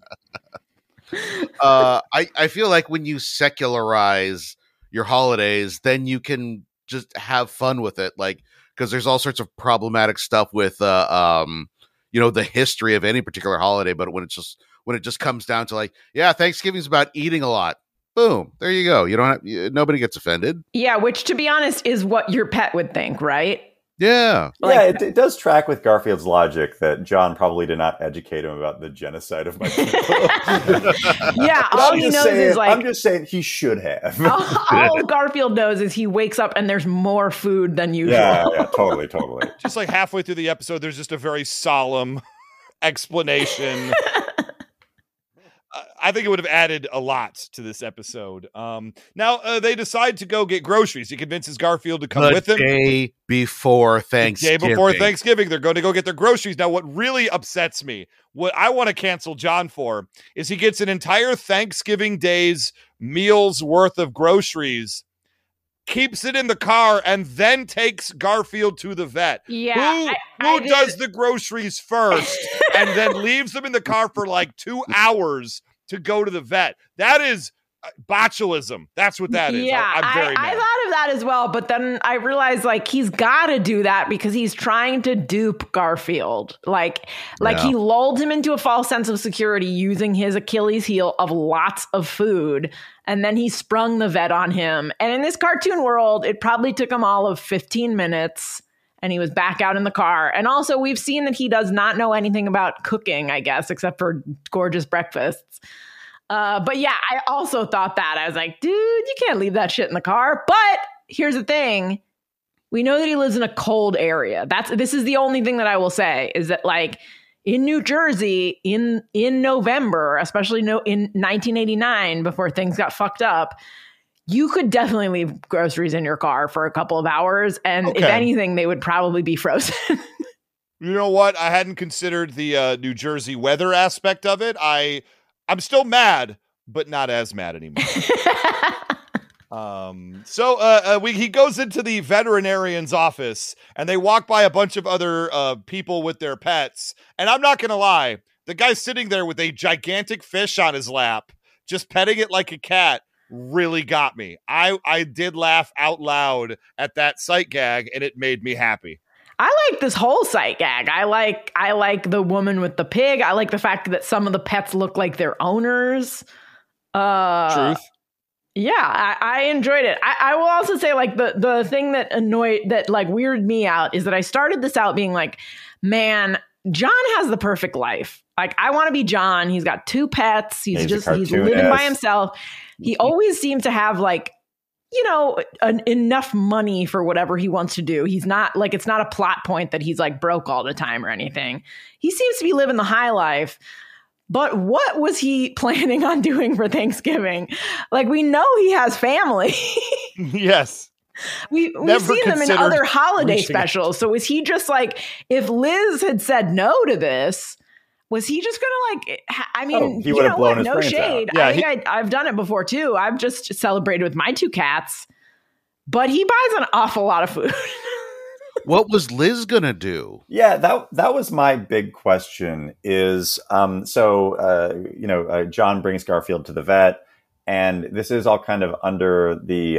I feel like when you secularize your holidays, then you can just have fun with it. Like, because there's all sorts of problematic stuff with, the history of any particular holiday. But when it just comes down to like, yeah, Thanksgiving's about eating a lot. Boom, there you go. Nobody gets offended. yeah, which to be honest is what your pet would think, right? Yeah. It does track with Garfield's logic that John probably did not educate him about the genocide of my people. Yeah, all he knows is like, I'm just saying he should have. all Garfield knows is he wakes up and there's more food than usual. Yeah, totally. Just like halfway through the episode, there's just a very solemn explanation. I think it would have added a lot to this episode. Now they decide to go get groceries. He convinces Garfield to come with him. Day before Thanksgiving. Day before Thanksgiving, they're going to go get their groceries. Now, what really upsets me, what I want to cancel John for, is he gets an entire Thanksgiving day's meals worth of groceries, keeps it in the car, and then takes Garfield to the vet. Yeah, Who does the groceries first and then leaves them in the car for like 2 hours to go to the vet? That is botulism. That's what that is. Yeah, I'm very mad. I thought of that as well, but then I realized like he's got to do that because he's trying to dupe Garfield. Like he lulled him into a false sense of security using his Achilles heel of lots of food, and then he sprung the vet on him. And in this cartoon world, it probably took him all of 15 minutes. And he was back out in the car. And also, we've seen that he does not know anything about cooking, I guess, except for gorgeous breakfasts. But yeah, I also thought that. I was like, dude, you can't leave that shit in the car. But here's the thing. We know that he lives in a cold area. This is the only thing that I will say is that like in New Jersey in November, especially in 1989, before things got fucked up, you could definitely leave groceries in your car for a couple of hours. And if anything, they would probably be frozen. You know what? I hadn't considered the New Jersey weather aspect of it. I'm still mad, but not as mad anymore. He goes into the veterinarian's office and they walk by a bunch of other people with their pets. And I'm not going to lie, the guy's sitting there with a gigantic fish on his lap, just petting it like a cat, really got me. I did laugh out loud at that sight gag and it made me happy. I like this whole sight gag. I like the woman with the pig. I like the fact that some of the pets look like their owners. Truth. Yeah, I enjoyed it. I will also say, like, the thing that weirded me out is that I started this out being like, man, John has the perfect life. Like, I want to be John. He's got 2 pets. He's living by himself. He always seems to have, like, you know, enough money for whatever he wants to do. He's not like, it's not a plot point that he's like broke all the time or anything. He seems to be living the high life. But what was he planning on doing for Thanksgiving? Like, we know he has family. Yes. We've seen them in other holiday specials. So is he just like, if Liz had said no to this, was he just going to like, I mean, he would have blown his no brains shade. out. Yeah, I've done it before too. I've just celebrated with my 2 cats, but he buys an awful lot of food. What was Liz gonna do? Yeah, that was my big question. Is John brings Garfield to the vet, and this is all kind of under the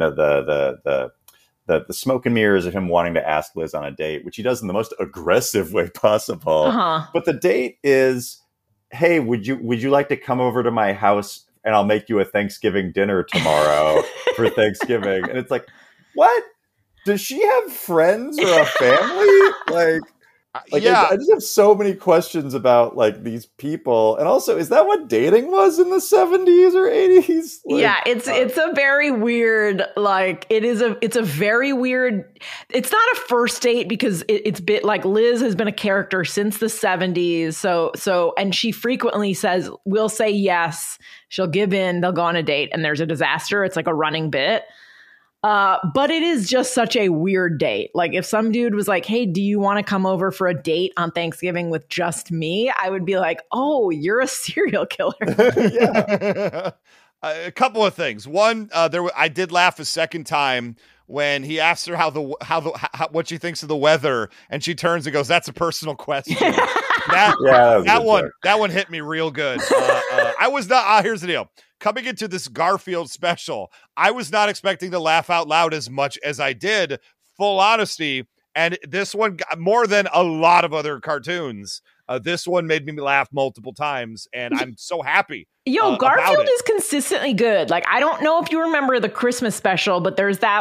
the smoke and mirrors of him wanting to ask Liz on a date, which he does in the most aggressive way possible. Uh-huh. But the date is, hey, would you like to come over to my house and I'll make you a Thanksgiving dinner tomorrow for Thanksgiving? And it's like, what? Does she have friends or a family? I just have so many questions about like these people. And also, is that what dating was in the 70s or 80s? Yeah, it's a very weird, like, it's a very weird, it's not a first date because it's bit like Liz has been a character since the 70s. So, and she frequently says, we'll say yes, she'll give in, they'll go on a date, and there's a disaster. It's like a running bit. But it is just such a weird date. Like, if some dude was like, hey, do you want to come over for a date on Thanksgiving with just me? I would be like, oh, you're a serial killer. Yeah. A couple of things. One, I did laugh a second time when he asked her how what she thinks of the weather, and she turns and goes, "That's a personal question." that one hit me real good. I was not. Here's the deal. Coming into this Garfield special, I was not expecting to laugh out loud as much as I did. Full honesty, and this one got more than a lot of other cartoons. This one made me laugh multiple times, and I'm so happy. Garfield is consistently good. Like, I don't know if you remember the Christmas special, but there's that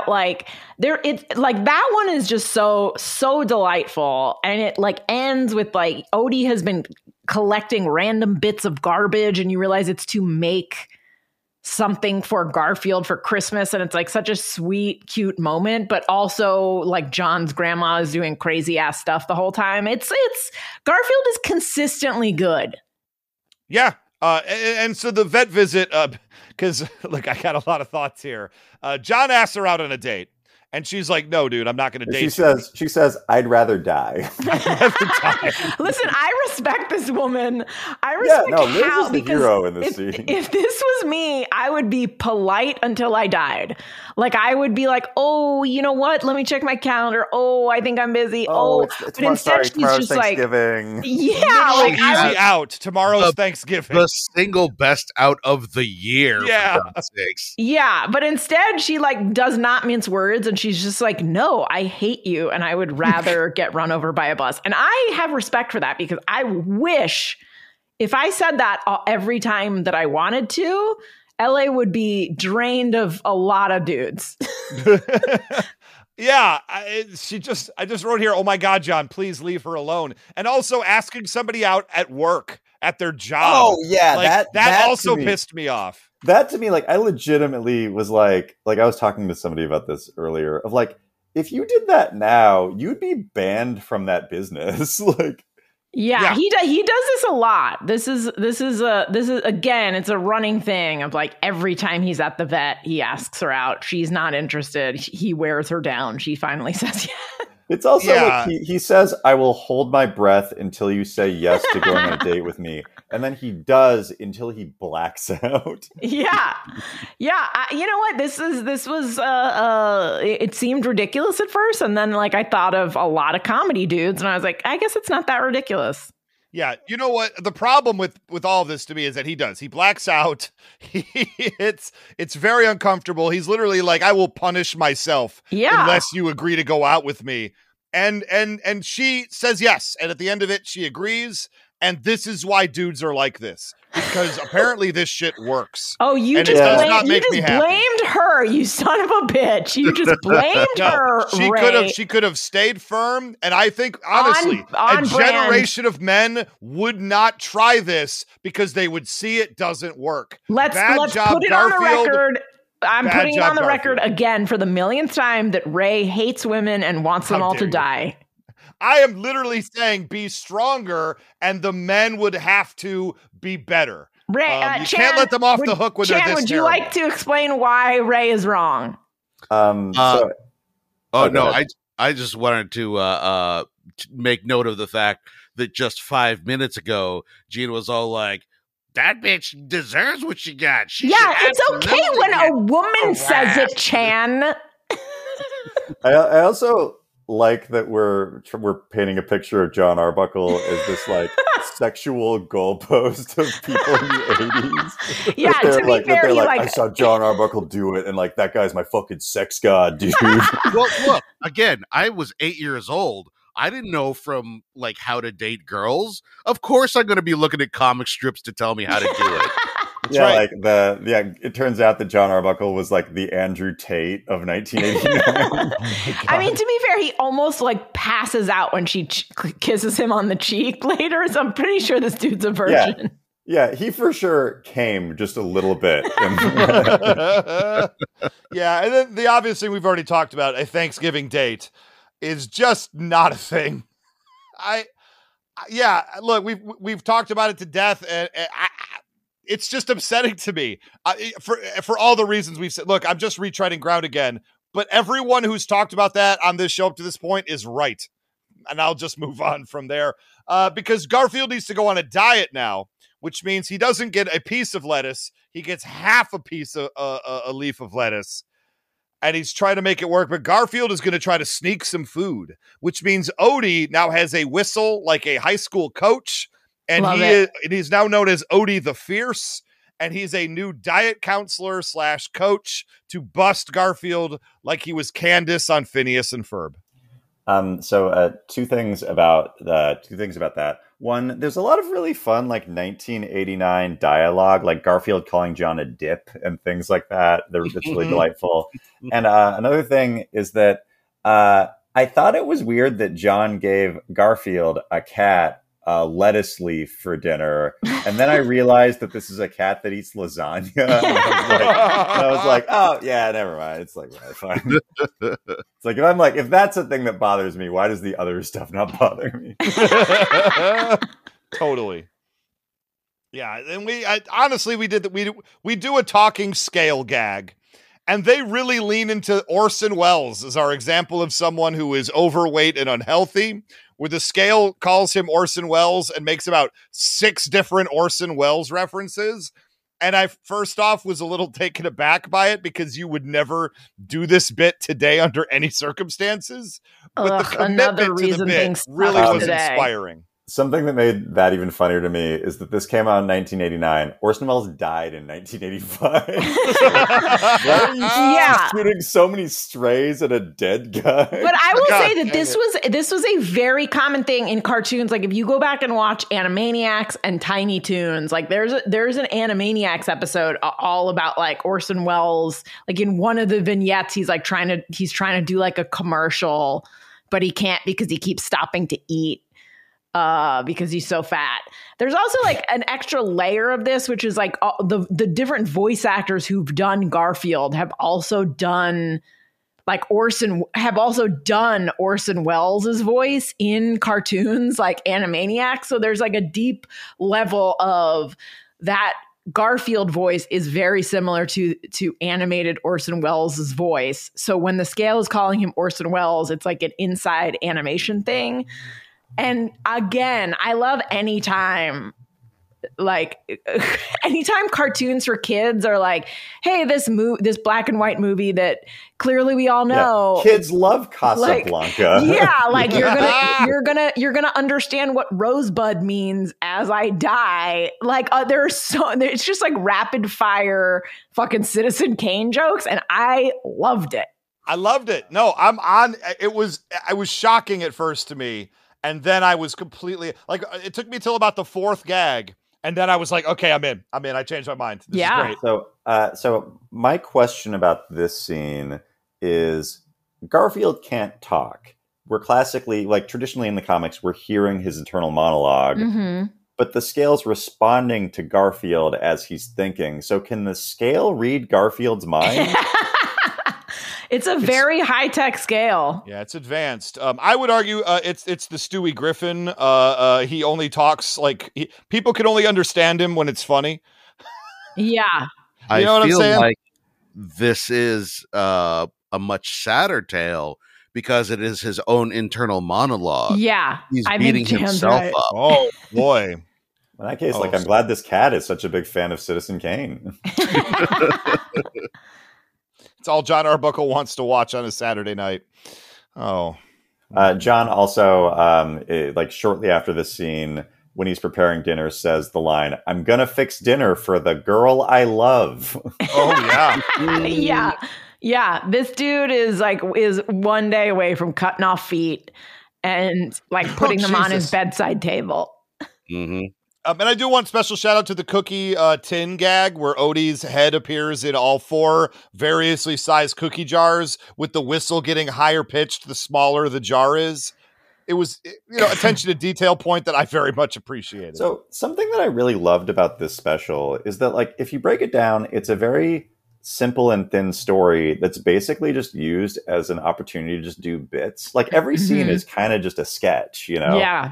that one is just so delightful, and it like ends with like Odie has been collecting random bits of garbage, and you realize it's to make something for Garfield for Christmas, and it's like such a sweet, cute moment, but also like John's grandma is doing crazy ass stuff the whole time. It's Garfield is consistently good. Yeah. And so the vet visit, because look, I got a lot of thoughts here. John asks her out on a date, and she's like, "No, dude, I'm not going to date." She says, "I'd rather die." Listen, I respect this woman. I respect Liz is the hero in this scene. If this was me, I would be polite until I died. Like, I would be like, "Oh, you know what? Let me check my calendar. Oh, I think I'm busy. But instead she's just like, yeah, like easy out. Tomorrow's Thanksgiving, the single best out of the year. Yeah, for God's sakes. Yeah, but instead she like does not mince words, and she's just like, "No, I hate you, and I would rather get run over by a bus." And I have respect for that, because I wish if I said that every time that I wanted to, LA would be drained of a lot of dudes. Yeah, I just wrote here, "Oh my God, John, please leave her alone." And also asking somebody out at work, at their job. Oh yeah, like, that also pissed me off. That to me, like, I legitimately was like I was talking to somebody about this earlier, of like, if you did that now, you'd be banned from that business. Like, yeah, he does this a lot. This is again, it's a running thing of like every time he's at the vet, he asks her out. She's not interested. He wears her down. She finally says yes. It's also like he says, "I will hold my breath until you say yes to going on a date with me," and then he does until he blacks out. Yeah. You know what? This was it seemed ridiculous at first, and then like I thought of a lot of comedy dudes, and I was like, I guess it's not that ridiculous. Yeah, you know what? The problem with all of this to me is that he blacks out. It's very uncomfortable. He's literally like, "I will punish myself unless you agree to go out with me." And she says yes. And at the end of it, she agrees. And this is why dudes are like this, because apparently this shit works. Oh, you and just, it does not make me happy. Blamed her, you son of a bitch. You just blamed her. She could have stayed firm. And I think, honestly, on a generation of men would not try this because they would see it doesn't work. Let's put it on the record. I'm putting it on the record again for the millionth time that Ray hates women and wants them all to die. I am literally saying be stronger, and the men would have to be better. Ray, you can't let them off the hook when they're this would you terrible. like to explain why Ray is wrong? I just wanted to make note of the fact that just 5 minutes ago, Gina was all like, that bitch deserves what she got. It's okay when a woman says it, Chan. I also like that we're painting a picture of John Arbuckle as this like sexual goalpost of people in the 80s. Yeah, to be fair, I saw John Arbuckle do it, and like that guy's my fucking sex god, dude. Well, look, again, I was 8 years old. I didn't know from like how to date girls. Of course, I'm going to be looking at comic strips to tell me how to do it. It turns out that John Arbuckle was like the Andrew Tate of 1989. I mean, to be fair, he almost like passes out when she kisses him on the cheek later. So I'm pretty sure this dude's a virgin. Yeah, he for sure came just a little bit. Yeah, and then the obvious thing we've already talked about, a Thanksgiving date, is just not a thing. Look, we've talked about it to death, and it's just upsetting to me for all the reasons we've said. Look, I'm just retreading ground again, but everyone who's talked about that on this show up to this point is right, and I'll just move on from there because Garfield needs to go on a diet now, which means he doesn't get a piece of lettuce; he gets half a piece of a leaf of lettuce. And he's trying to make it work, but Garfield is going to try to sneak some food, which means Odie now has a whistle like a high school coach, and he's now known as Odie the Fierce, and he's a new diet counselor / coach to bust Garfield like he was Candace on Phineas and Ferb. Two things about that. One, there's a lot of really fun, like 1989 dialogue, like Garfield calling John a dip and things like that. It's really delightful. And another thing is that I thought it was weird that John gave Garfield a cat lettuce leaf for dinner, and then I realized that this is a cat that eats lasagna. And I was like, oh yeah, never mind. It's like, right, fine. It's like if that's a thing that bothers me, why does the other stuff not bother me? Totally. Yeah, and we do a talking scale gag. And they really lean into Orson Welles as our example of someone who is overweight and unhealthy, where the scale calls him Orson Welles and makes about 6 different Orson Welles references. And I first off was a little taken aback by it because you would never do this bit today under any circumstances. But the commitment to the bit really was inspiring. Something that made that even funnier to me is that this came out in 1989. Orson Welles died in 1985. Why are you shooting so many strays at a dead guy? But I will say that this was a very common thing in cartoons. Like if you go back and watch Animaniacs and Tiny Toons, like there's an Animaniacs episode all about like Orson Welles. Like in one of the vignettes, he's trying to do like a commercial, but he can't because he keeps stopping to eat. Because he's so fat. There's also like an extra layer of this, which is like the different voice actors who've done Garfield have also done Orson Welles' voice in cartoons like Animaniacs. So there's like a deep level of that. Garfield voice is very similar to animated Orson Welles' voice. So when the scale is calling him Orson Welles, it's like an inside animation thing. And again, I love anytime cartoons for kids are like, hey, this black and white movie that clearly we all know. Yeah, kids love Casablanca. You're gonna understand what Rosebud means as I die. It's just like rapid fire fucking Citizen Kane jokes, and I loved it. I loved it. No, I'm on. It was shocking at first to me. And then I was completely like, it took me till about the fourth gag. And then I was like, okay, I'm in. I changed my mind. This is great. So my question about this scene is Garfield can't talk. We're classically, like traditionally in the comics, we're hearing his internal monologue. Mm-hmm. But the scale's responding to Garfield as he's thinking. So can the scale read Garfield's mind? It's very high-tech scale. Yeah, it's advanced. I would argue it's the Stewie Griffin. He only talks like people can only understand him when it's funny. Yeah. I know what I'm feel saying? like this is a much sadder tale because it is his own internal monologue. Yeah. He's I beating think Jan's himself right. up. Oh, boy. In that case, I'm glad this cat is such a big fan of Citizen Kane. It's all John Arbuckle wants to watch on a Saturday night. Oh. John also, like shortly after this scene, when he's preparing dinner, says the line, "I'm going to fix dinner for the girl I love." Oh, yeah. Yeah. Yeah. This dude is one day away from cutting off feet and like putting them on his bedside table. Mm-hmm. And I do want special shout out to the cookie tin gag where Odie's head appears in all 4 variously sized cookie jars with the whistle getting higher pitched the smaller the jar is. It was, attention to detail point that I very much appreciated. So something that I really loved about this special is that, like, if you break it down, it's a very simple and thin story that's basically just used as an opportunity to just do bits. Like every scene is kind of just a sketch, Yeah.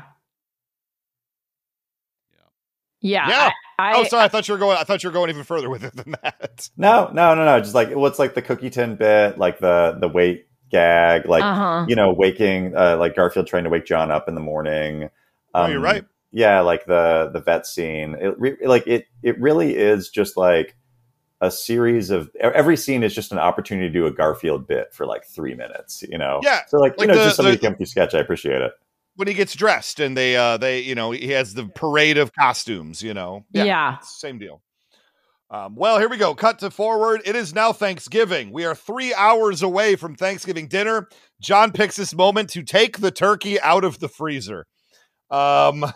Yeah. Sorry. I thought you were going even further with it than that. No. Just like what's like the cookie tin bit, like the weight gag, like waking, like Garfield trying to wake John up in the morning. You're right. Yeah, like the vet scene. It really is just like a series of every scene is just an opportunity to do a Garfield bit for like 3 minutes. Yeah. So just somebody came through sketch. I appreciate it. When he gets dressed and they he has the parade of costumes, Yeah. Same deal. Well, here we go. Cut to forward. It is now Thanksgiving. We are 3 hours away from Thanksgiving dinner. John picks this moment to take the turkey out of the freezer. I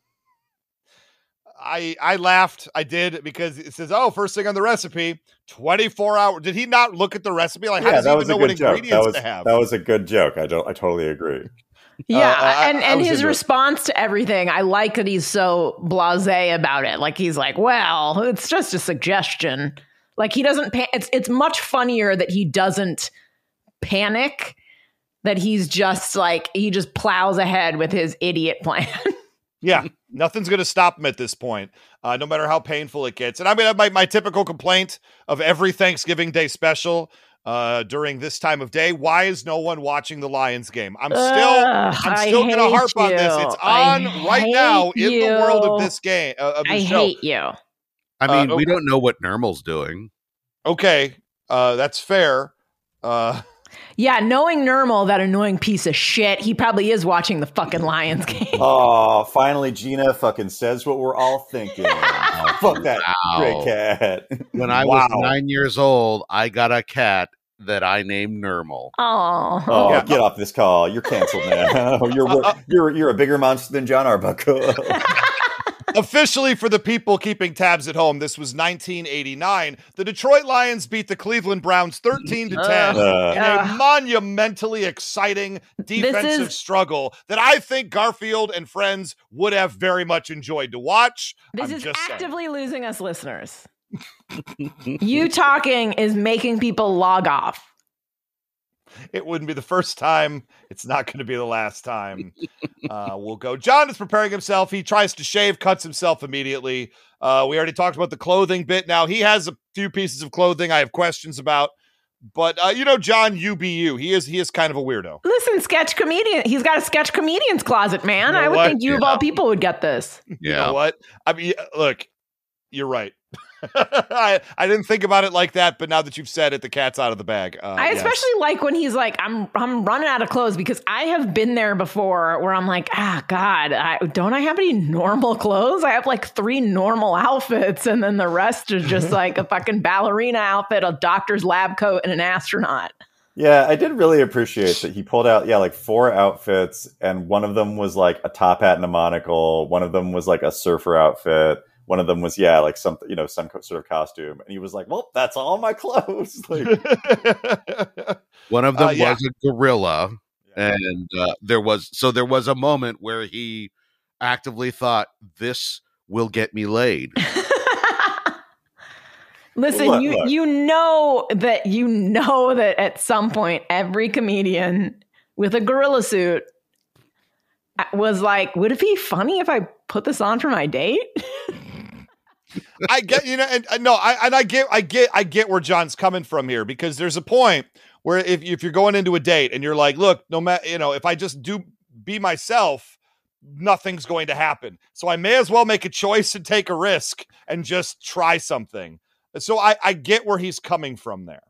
laughed. I did because it says, first thing on the recipe, 24 hours. Did he not look at the recipe? Like, how does he even know what ingredients to have? That was a good joke. I totally agree. Yeah, and his response to everything, I like that he's so blasé about it. Like he's like, "Well, it's just a suggestion." Like he doesn't. It's much funnier that he doesn't panic. That he's just like he just plows ahead with his idiot plan. Yeah, nothing's going to stop him at this point, no matter how painful it gets. And I mean, my typical complaint of every Thanksgiving Day special. During this time of day, why is no one watching the Lions game? I'm still going to harp on this. It's on right now in the world of this game. I hate you. I mean, we don't know what Nermal's doing. Okay, that's fair. Yeah, knowing Nermal, that annoying piece of shit, he probably is watching the fucking Lions game. Oh, finally Gina fucking says what we're all thinking. Fuck that great cat. When I was 9 years old, I got a cat that I named Nermal. Oh, yeah. Get off this call. You're canceled now. You're a bigger monster than John Arbuckle. Officially, for the people keeping tabs at home, this was 1989. The Detroit Lions beat the Cleveland Browns 13-10 in a monumentally exciting defensive struggle that I think Garfield and friends would have very much enjoyed to watch. This is actively losing us listeners. You talking is making people log off. It wouldn't be the first time. It's not going to be the last time. We'll go. John is preparing himself. He tries to shave, cuts himself immediately. We already talked about the clothing bit. Now, he has a few pieces of clothing I have questions about. But, John, you be you. He is kind of a weirdo. Listen, sketch comedian. He's got a sketch comedian's closet, man. I would think you of all people would get this. Yeah. You know what? I mean, look, you're right. I didn't think about it like that, but now that you've said it, the cat's out of the bag. I especially like when he's like, I'm running out of clothes, because I have been there before where I'm like, God, don't I have any normal clothes? I have like 3 normal outfits, and then the rest is just like a fucking ballerina outfit, a doctor's lab coat, and an astronaut. Yeah, I did really appreciate that he pulled out, like 4 outfits, and one of them was like a top hat and a monocle. One of them was like a surfer outfit. One of them was, like something, some sort of costume. And he was like, well, that's all my clothes. Like, one of them was a gorilla. And there was a moment where he actively thought, this will get me laid. Listen, Look. you know that at some point every comedian with a gorilla suit was like, would it be funny if I put this on for my date? I get, I get where John's coming from here, because there's a point where if you're going into a date and you're like, look, no matter, if I just be myself, nothing's going to happen. So I may as well make a choice and take a risk and just try something. So I get where he's coming from there.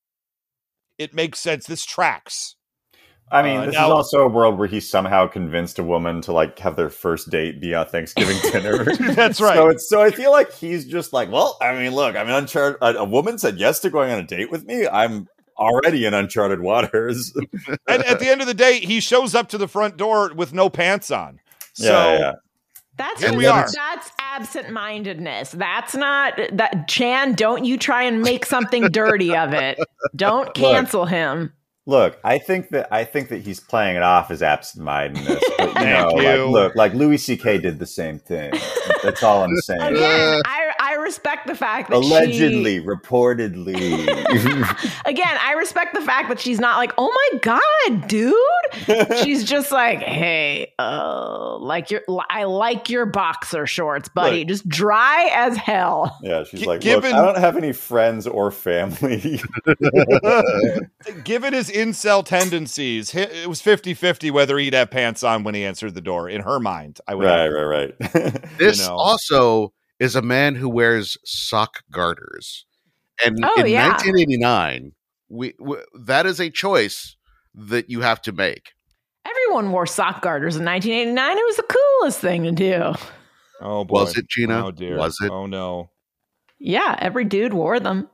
It makes sense. This tracks. I mean, this is also a world where he somehow convinced a woman to like have their first date be on Thanksgiving dinner. That's right. So I feel like he's just like, well, I mean, look, I'm in uncharted. A woman said yes to going on a date with me. I'm already in uncharted waters. And at the end of the day, he shows up to the front door with no pants on. So yeah. That's absent-mindedness. That's not that. Chan, don't you try and make something dirty of it. Don't cancel him. Look, I think that he's playing it off as absent-mindedness. But, like Louis C.K. did the same thing. That's all I'm saying. Again, I respect the fact that reportedly. Again, I respect the fact that she's not like, oh my God, dude. She's just like, hey, I like your boxer shorts, buddy. Look, just dry as hell. Yeah, she's like, look, I don't have any friends or family. Given his incel tendencies, it was 50-50 whether he'd have pants on when he answered the door. In her mind, I would. Right. This also is a man who wears sock garters, and in 1989, that is a choice that you have to make. Everyone wore sock garters in 1989. It was the coolest thing to do. Oh boy. Was it, Gina? Oh dear. Was it? Oh no. Yeah, every dude wore them.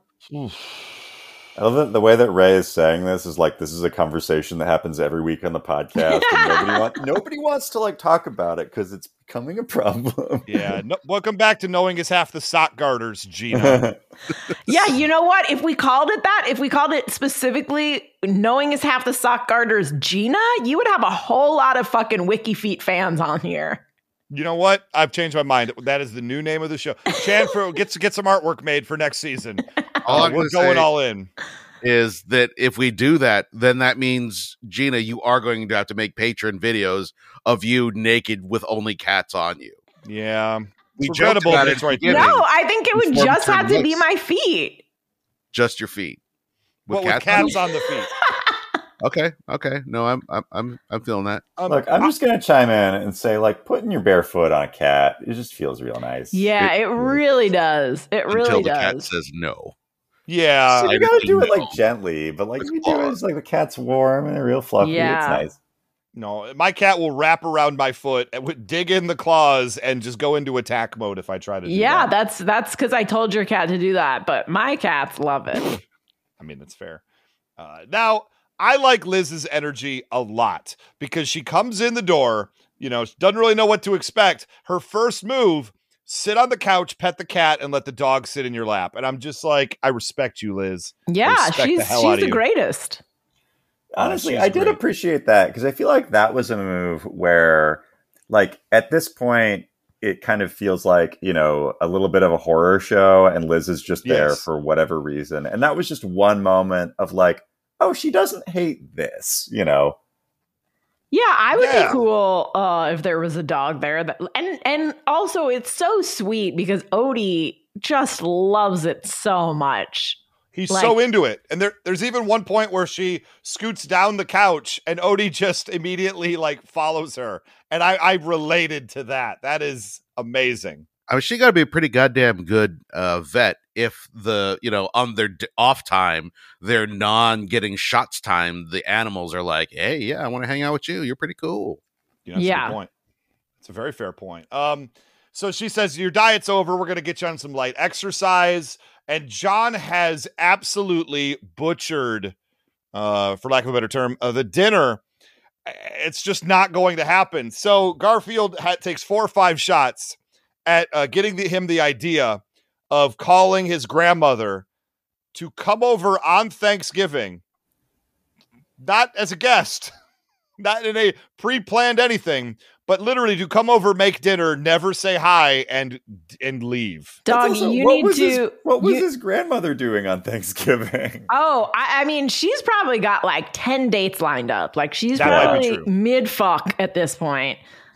I love that the way that Ray is saying this is like, this is a conversation that happens every week on the podcast, and nobody wants to like talk about it because it's becoming a problem. Yeah. Welcome back to Knowing Is Half the Sock Garters, Gina. Yeah, you know what? If we called it specifically Knowing Is Half the Sock Garters, Gina, you would have a whole lot of fucking WikiFeet fans on here. You know what? I've changed my mind. That is the new name of the show. Chanfro, get some artwork made for next season. We're going all in. Is that if we do that, then that means, Gina, you are going to have to make Patreon videos of you naked with only cats on you. Yeah. We joked about it right now. No, I think it would just have to be my feet. Just your feet. With cats on the feet. Okay. No, I'm feeling that. Look, I'm just gonna chime in and say, like, putting your bare foot on a cat, it just feels real nice. Yeah, it really does. It really does. Until the cat says no. Yeah, so you gotta do it like gently, but like you do it, it's like the cat's warm and real fluffy. Yeah. It's nice. No, my cat will wrap around my foot and would dig in the claws and just go into attack mode if I try to do that. That's because I told your cat to do that, but my cats love it. I mean, that's fair. Now, I like Liz's energy a lot because she comes in the door, she doesn't really know what to expect. Her first move, sit on the couch, pet the cat, and let the dog sit in your lap. And I'm just like, I respect you, Liz. Yeah, she's the greatest. Honestly, I did appreciate that because I feel like that was a move where, like, at this point, it kind of feels like, a little bit of a horror show and Liz is just there for whatever reason. And that was just one moment of like, oh, she doesn't hate this, Yeah, I would be cool if there was a dog there. And also, it's so sweet because Odie just loves it so much. He's so into it. And there's even one point where she scoots down the couch and Odie just immediately follows her. And I related to that. That is amazing. I mean, she got to be a pretty goddamn good vet if on their off time, their non-getting shots time, the animals are like, hey, yeah, I want to hang out with you. You're pretty cool. That's a good point. It's a very fair point. So she says, your diet's over. We're going to get you on some light exercise. And John has absolutely butchered for lack of a better term, the dinner, it's just not going to happen. So Garfield takes 4 or 5 shots at getting him the idea of calling his grandmother to come over on Thanksgiving, not as a guest, not in a pre-planned anything, but literally to come over, make dinner, never say hi, and leave. Doggy, you need to. What was his grandmother doing on Thanksgiving? Oh, I mean, she's probably got like 10 dates lined up. Like she's That might be probably true. mid-fuck at this point.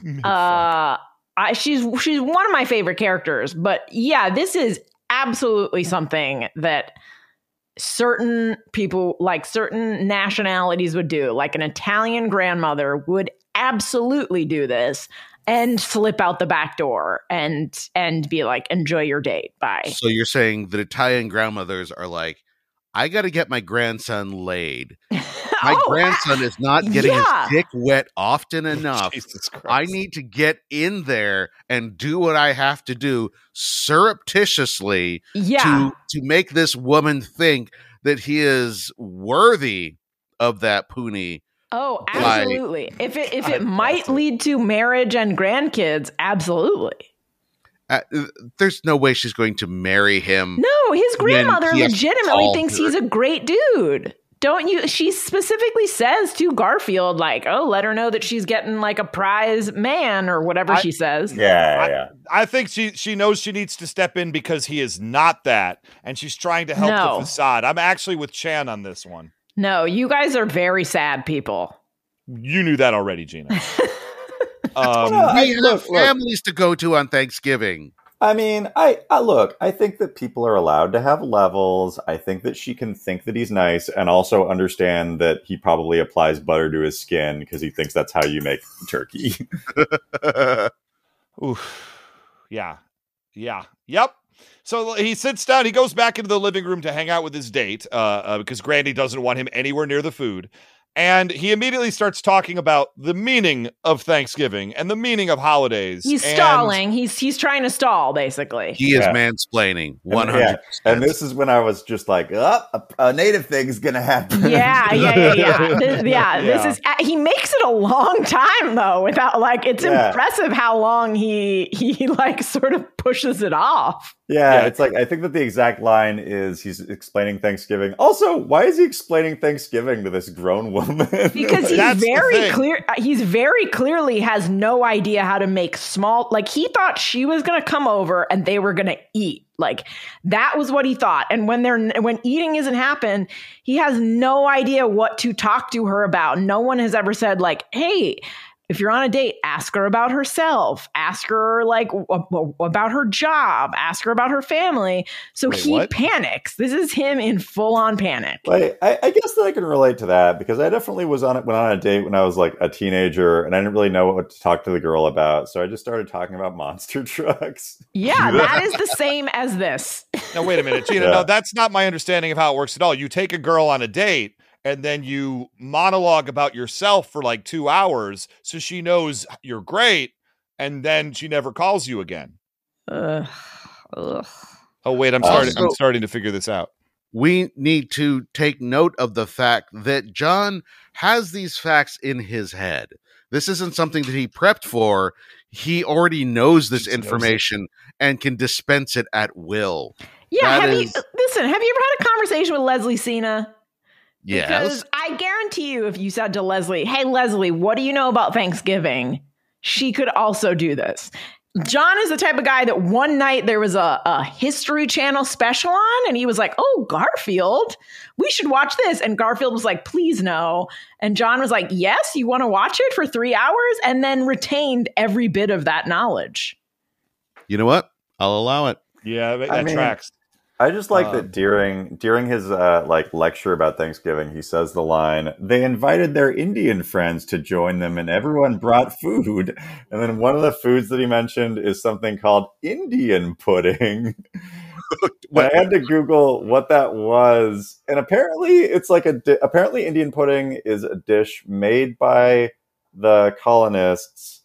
She's one of my favorite characters. But yeah, this is absolutely something that certain people, like certain nationalities, would do. Like an Italian grandmother would absolutely do this and slip out the back door and be like, enjoy your date. Bye. So you're saying that Italian grandmothers are like, I got to get my grandson laid. My grandson is not getting his dick wet often enough. Jesus Christ. I need to get in there and do what I have to do surreptitiously to make this woman think that he is worthy of that poonie. Oh, absolutely. If it might lead to marriage and grandkids, absolutely. There's no way she's going to marry him. No, his grandmother he has legitimately called thinks her. he's a great dude. Don't you? She specifically says to Garfield, like, oh, let her know that she's getting like a prize man or whatever she says. Yeah. I think she knows she needs to step in because he is not that, and she's trying to help the facade. I'm actually with Chan on this one. No, you guys are very sad people. You knew that already, Gina. We have families to go to on Thanksgiving. I mean, I look, I think that people are allowed to have levels. I think that she can think that he's nice and also understand that he probably applies butter to his skin because he thinks that's how you make turkey. Oof. Yeah. Yep. So he sits down. He goes back into the living room to hang out with his date because Grandy doesn't want him anywhere near the food. And he immediately starts talking about the meaning of Thanksgiving and the meaning of holidays. He's stalling. He's trying to stall, basically. He is mansplaining, 100%. And this is when I was just like, a native thing's going to happen. Yeah. This is. He makes it a long time though, without like. It's impressive how long he like sort of pushes it off. Yeah, it's like I think that the exact line is he's explaining Thanksgiving. Also, why is he explaining Thanksgiving to this grown woman? Because he's very clear. He's very clearly has no idea how to make small. Like he thought she was going to come over and they were going to eat. Like that was what he thought. And when eating isn't happen, he has no idea what to talk to her about. No one has ever said like, hey, if you're on a date, ask her about herself, ask her like about her job, ask her about her family. So he panics. This is him in full on panic. Like, I guess that I can relate to that because I definitely went on a date when I was like a teenager and I didn't really know what to talk to the girl about. So I just started talking about monster trucks. Yeah, that is the same as this. Now, wait a minute, Gina. No, that's not my understanding of how it works at all. You take a girl on a date and then you monologue about yourself for like 2 hours so she knows you're great, and then she never calls you again. Ugh. Oh, wait, I'm starting to figure this out. We need to take note of the fact that John has these facts in his head. This isn't something that he prepped for. He already knows this information and can dispense it at will. Yeah, have you ever had a conversation with Leslie Cena? Yes. Because I guarantee you, if you said to Leslie, hey, Leslie, what do you know about Thanksgiving? She could also do this. John is the type of guy that one night there was a History Channel special on and he was like, oh, Garfield, we should watch this. And Garfield was like, please no. And John was like, yes, you want to watch it for 3 hours? And then retained every bit of that knowledge. You know what? I'll allow it. Yeah, that tracks. I just like that during his like lecture about Thanksgiving, he says the line, they invited their Indian friends to join them and everyone brought food. And then one of the foods that he mentioned is something called Indian pudding. And I had to Google what that was. And apparently it's like apparently Indian pudding is a dish made by the colonists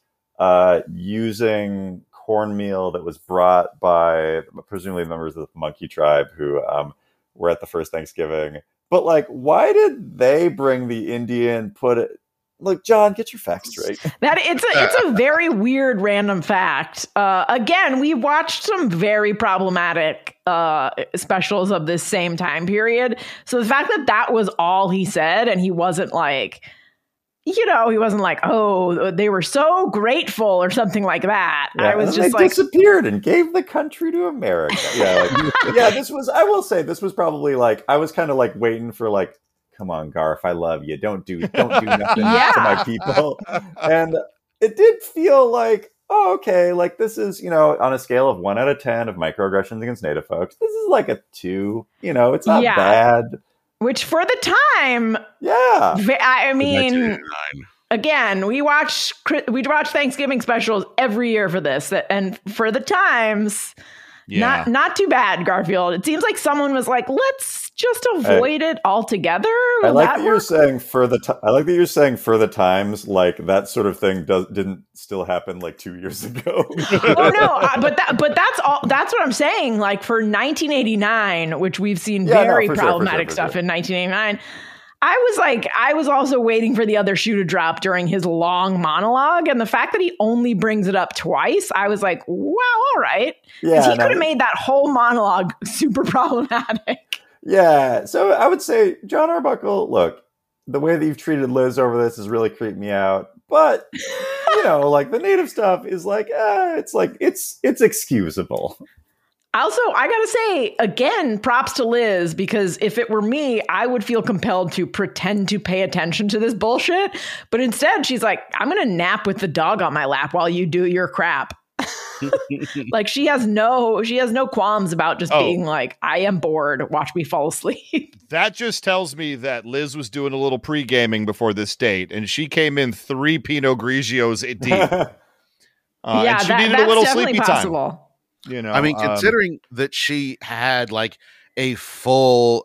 using cornmeal that was brought by presumably members of the Monkey tribe who were at the first Thanksgiving. But like, why did they bring the Indian? Look, John, get your facts straight. It's a very weird random fact. Again, we watched some very problematic specials of this same time period. So the fact that was all he said, and he wasn't like, oh, they were so grateful or something like that. Yeah, I was just they disappeared and gave the country to America. Yeah, this was. I will say this was probably like I was kind of like waiting for like, come on, Garf, I love you. Don't do nothing to my people. And it did feel like, oh, okay, like this is, on a scale of 1 out of 10 of microaggressions against Native folks, this is like a 2. It's not bad. Which for the time, yeah. I mean, again, we watch Thanksgiving specials every year for this, and for the times, not too bad, Garfield. It seems like someone was like, let's just avoid it altogether. I like that you're saying for the times, like that sort of thing didn't still happen like 2 years ago. Oh no, but that's all. That's what I'm saying. Like for 1989, which we've seen very problematic stuff in 1989. I was also waiting for the other shoe to drop during his long monologue. And the fact that he only brings it up twice, I was like, wow, all right. Because he could have made that whole monologue super problematic. Yeah. So I would say, John Arbuckle, look, the way that you've treated Liz over this has really creeped me out. But, like the Native stuff is like, it's excusable. Also, I gotta say, again, props to Liz, because if it were me, I would feel compelled to pretend to pay attention to this bullshit. But instead, she's like, I'm gonna nap with the dog on my lap while you do your crap. Like she has no qualms about just being like, I am bored, watch me fall asleep. That just tells me that Liz was doing a little pre-gaming before this date, and she came in 3 Pinot Grigios deep. And she needed a little sleepy time. I mean, considering that she had like a full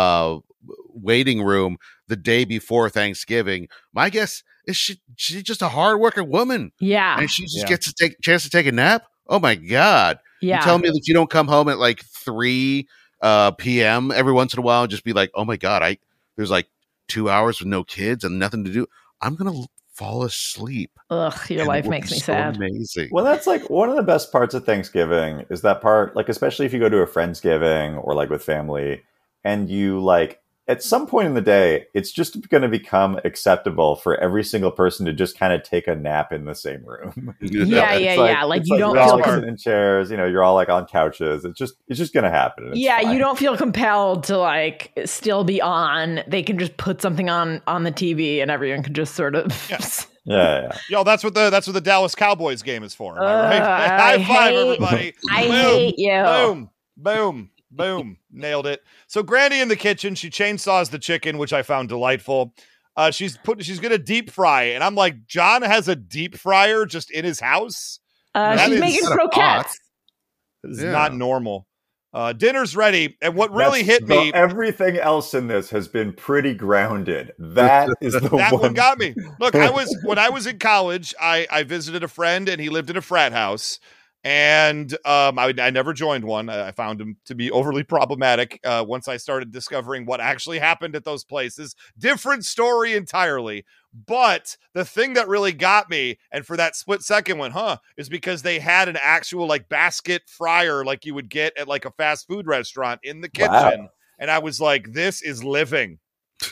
waiting room the day before Thanksgiving, my guess is she's just a hardworking woman. Yeah. And she just gets to take a chance to take a nap. Oh my God. Yeah. You tell me that you don't come home at like 3 p.m. every once in a while and just be like, oh my God, there's like 2 hours with no kids and nothing to do. I'm going to fall asleep. Ugh, your life makes me sad. Amazing. Well, that's like one of the best parts of Thanksgiving is that part, like, especially if you go to a Friendsgiving or like with family and you like, at some point in the day, it's just going to become acceptable for every single person to just kind of take a nap in the same room. Yeah. Like you don't feel feel sitting in chairs, you're all like on couches. It's just going to happen. You don't feel compelled to like still be on. They can just put something on the TV and everyone can just sort of. Yeah. Yo, that's what the Dallas Cowboys game is for. Am I right? High five, everybody. I hate you. Boom. Nailed it. So Granny in the kitchen, she chainsaws the chicken, which I found delightful. She's going to deep fry. And I'm like, John has a deep fryer just in his house? She's making croquettes. This is not normal. Dinner's ready. And what really hit me... Everything else in this has been pretty grounded. That is the that one. one got me. Look, when I was in college, I visited a friend and he lived in a frat house. And I never joined one. I found him to be overly problematic once I started discovering what actually happened at those places. Different story entirely. But the thing that really got me, and for that split second went, is because they had an actual like basket fryer like you would get at like a fast food restaurant in the kitchen. Wow. And I was like, this is living.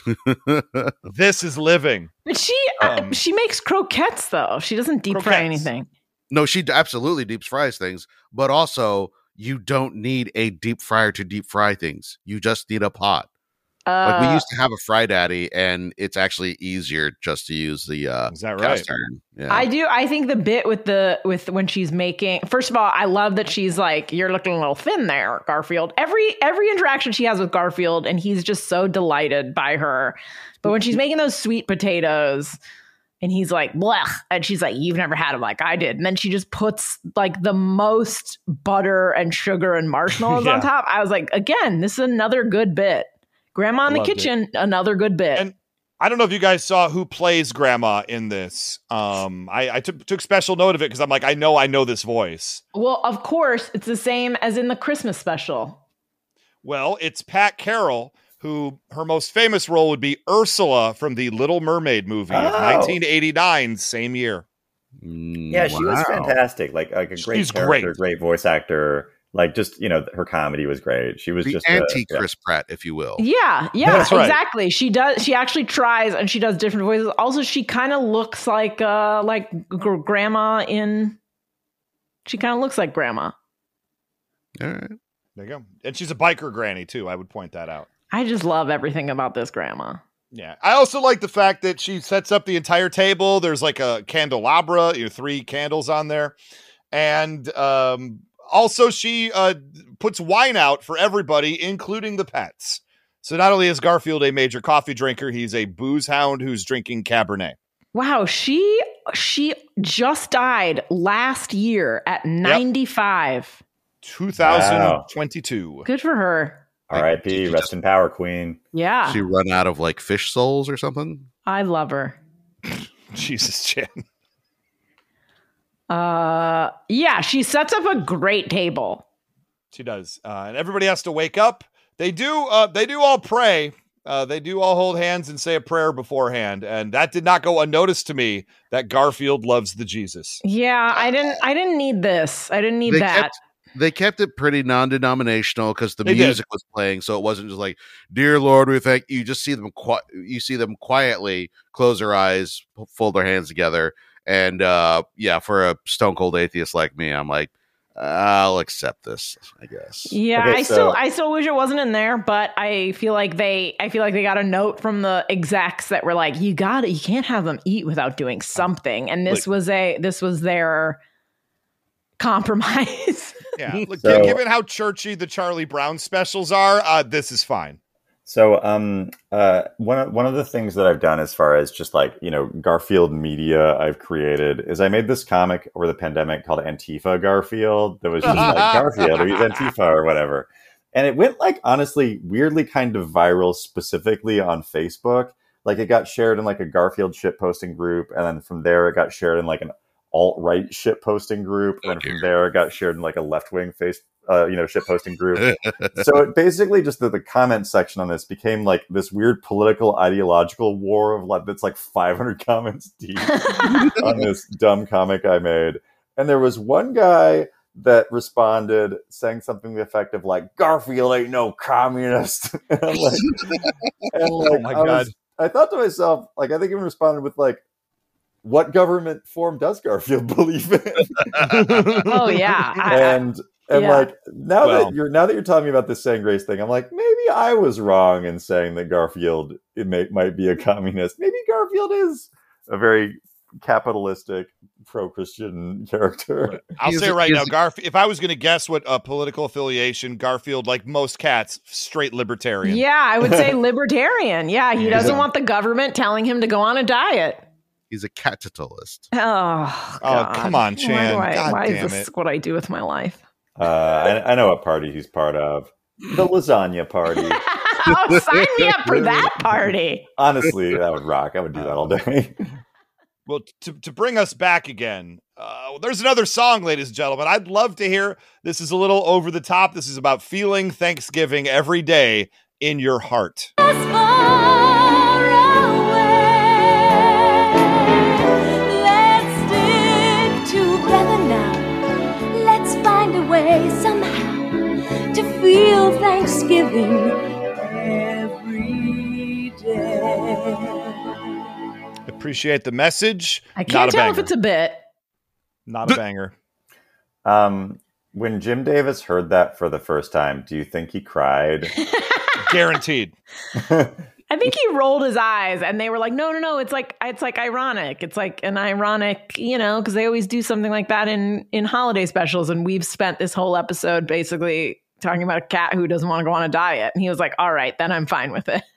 This is living. But she makes croquettes, though. She doesn't deep fry anything. No, she absolutely deep fries things, but also you don't need a deep fryer to deep fry things. You just need a pot. Like we used to have a Fry Daddy, and it's actually easier just to use the is that cast right? iron. Yeah. I do. I think the bit with when she's making. First of all, I love that she's like, "You're looking a little thin there, Garfield." Every interaction she has with Garfield, and he's just so delighted by her. But when she's making those sweet potatoes. And he's like, blech. And she's like, you've never had them like I did. And then she just puts like the most butter and sugar and marshmallows on top. I was like, again, this is another good bit. Grandma in the kitchen, another good bit. And I don't know if you guys saw who plays Grandma in this. I took special note of it because I'm like, I know this voice. Well, of course, it's the same as in the Christmas special. Well, it's Pat Carroll, who her most famous role would be Ursula from the Little Mermaid movie of 1989, same year. Yeah, she was fantastic. Like a great She's character, great. great voice actor. Like just, her comedy was great. She was The just anti-Chris Pratt, if you will. Yeah, That's right. exactly. She actually tries, and she does different voices. Also, she kind of looks like grandma she kind of looks like grandma. All right. There you go. And she's a biker granny too. I would point that out. I just love everything about this grandma. Yeah. I also like the fact that she sets up the entire table. There's like a candelabra, 3 candles on there. And also she puts wine out for everybody, including the pets. So not only is Garfield a major coffee drinker, he's a booze hound who's drinking Cabernet. Wow, she just died last year at 95. 2022. Good for her. R.I.P. Rest in power, Queen. Yeah. She run out of like fish souls or something? I love her. Jesus, Chan. Yeah, she sets up a great table. She does. And everybody has to wake up. They do all pray. They do all hold hands and say a prayer beforehand. And that did not go unnoticed to me that Garfield loves the Jesus. Yeah, I didn't need this. I didn't need that. They kept it pretty non-denominational because the They music was playing, so it wasn't just like, "Dear Lord, we thank you." You just see them. You see them quietly close their eyes, fold their hands together, and for a stone cold atheist like me, I'm like, I'll accept this, I guess. Yeah, Okay, I still wish it wasn't in there, but I feel like they got a note from the execs that were like, you can't have them eat without doing something, and this was their compromise. Yeah, look, given how churchy the Charlie Brown specials are, this is fine. So, one of the things that I've done as far as just like, Garfield media I've created is I made this comic over the pandemic called Antifa Garfield that was just like Garfield, or he's Antifa or whatever. And it went like, honestly, weirdly kind of viral specifically on Facebook. Like it got shared in like a Garfield shitposting group. And then from there it got shared in like an alt-right shitposting group. And then from there it got shared in like a left-wing shitposting group. So it basically just the comment section on this became like this weird political ideological war of like that's like 500 comments deep on this dumb comic I made. And there was one guy that responded saying something to the effect of like, Garfield ain't no communist. And I'm like, oh my God. I thought to myself, like, I think he responded with like, what government form does Garfield believe in? Oh yeah. And like now that you're telling me about this saying grace thing, I'm like, maybe I was wrong in saying that Garfield might be a communist. Maybe Garfield is a very capitalistic, pro-Christian character. I'll say right now, if I was going to guess what a political affiliation, Garfield, like most cats, straight libertarian. Yeah, I would say libertarian. Yeah, he doesn't want the government telling him to go on a diet. He's a capitalist. Oh, God. Come on, Chan. Why is this what I do with my life? I know what party he's part of. The lasagna party. Oh, sign me up for that party. Honestly, that would rock. I would do that all day. Well, to bring us back again, there's another song, ladies and gentlemen. I'd love to hear. This is a little over the top. This is about feeling Thanksgiving every day in your heart. Somehow to feel Thanksgiving every day. Appreciate the message. I can't tell if it's a bit. Not a banger. When Jim Davis heard that for the first time, do you think he cried? Guaranteed. I think he rolled his eyes and they were like, no, it's like ironic. It's like an ironic, because they always do something like that in holiday specials. And we've spent this whole episode basically talking about a cat who doesn't want to go on a diet. And he was like, all right, then I'm fine with it.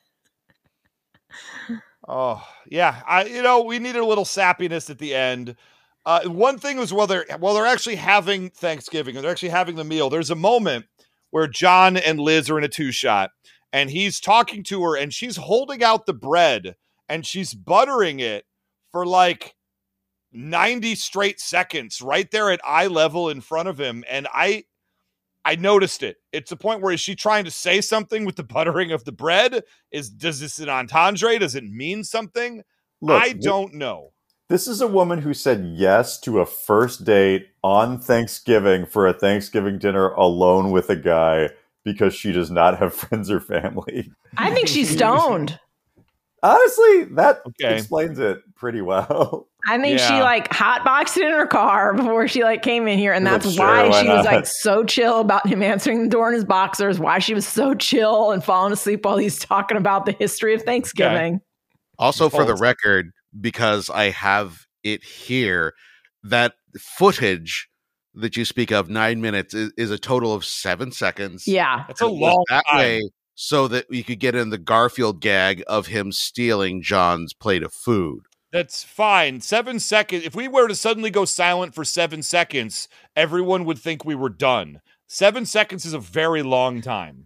Oh, yeah. We needed a little sappiness at the end. One thing was while they're actually having Thanksgiving and they're actually having the meal, there's a moment where John and Liz are in a 2-shot. And he's talking to her and she's holding out the bread and she's buttering it for like 90 straight seconds right there at eye level in front of him. And I noticed it. It's a point where is she trying to say something with the buttering of the bread? Does this an entendre? Does it mean something? Look, I don't know. This is a woman who said yes to a first date on Thanksgiving for a Thanksgiving dinner alone with a guy because she does not have friends or family. I think she's stoned. Honestly, that explains it pretty well. I think she like hotboxed it in her car before she like came in here, and that's Like, why sure, she why was not? like so chill about him answering the door in his boxers. Why she was so chill and falling asleep while he's talking about the history of Thanksgiving. Also, for the record, because I have it here, that footage that you speak of, 9 minutes, is a total of 7 seconds. Yeah, That's a long that time. way, so that you could get in the Garfield gag of him stealing John's plate of food. That's fine. 7 seconds. If we were to suddenly go silent for 7 seconds, everyone would think we were done. 7 seconds is a very long time.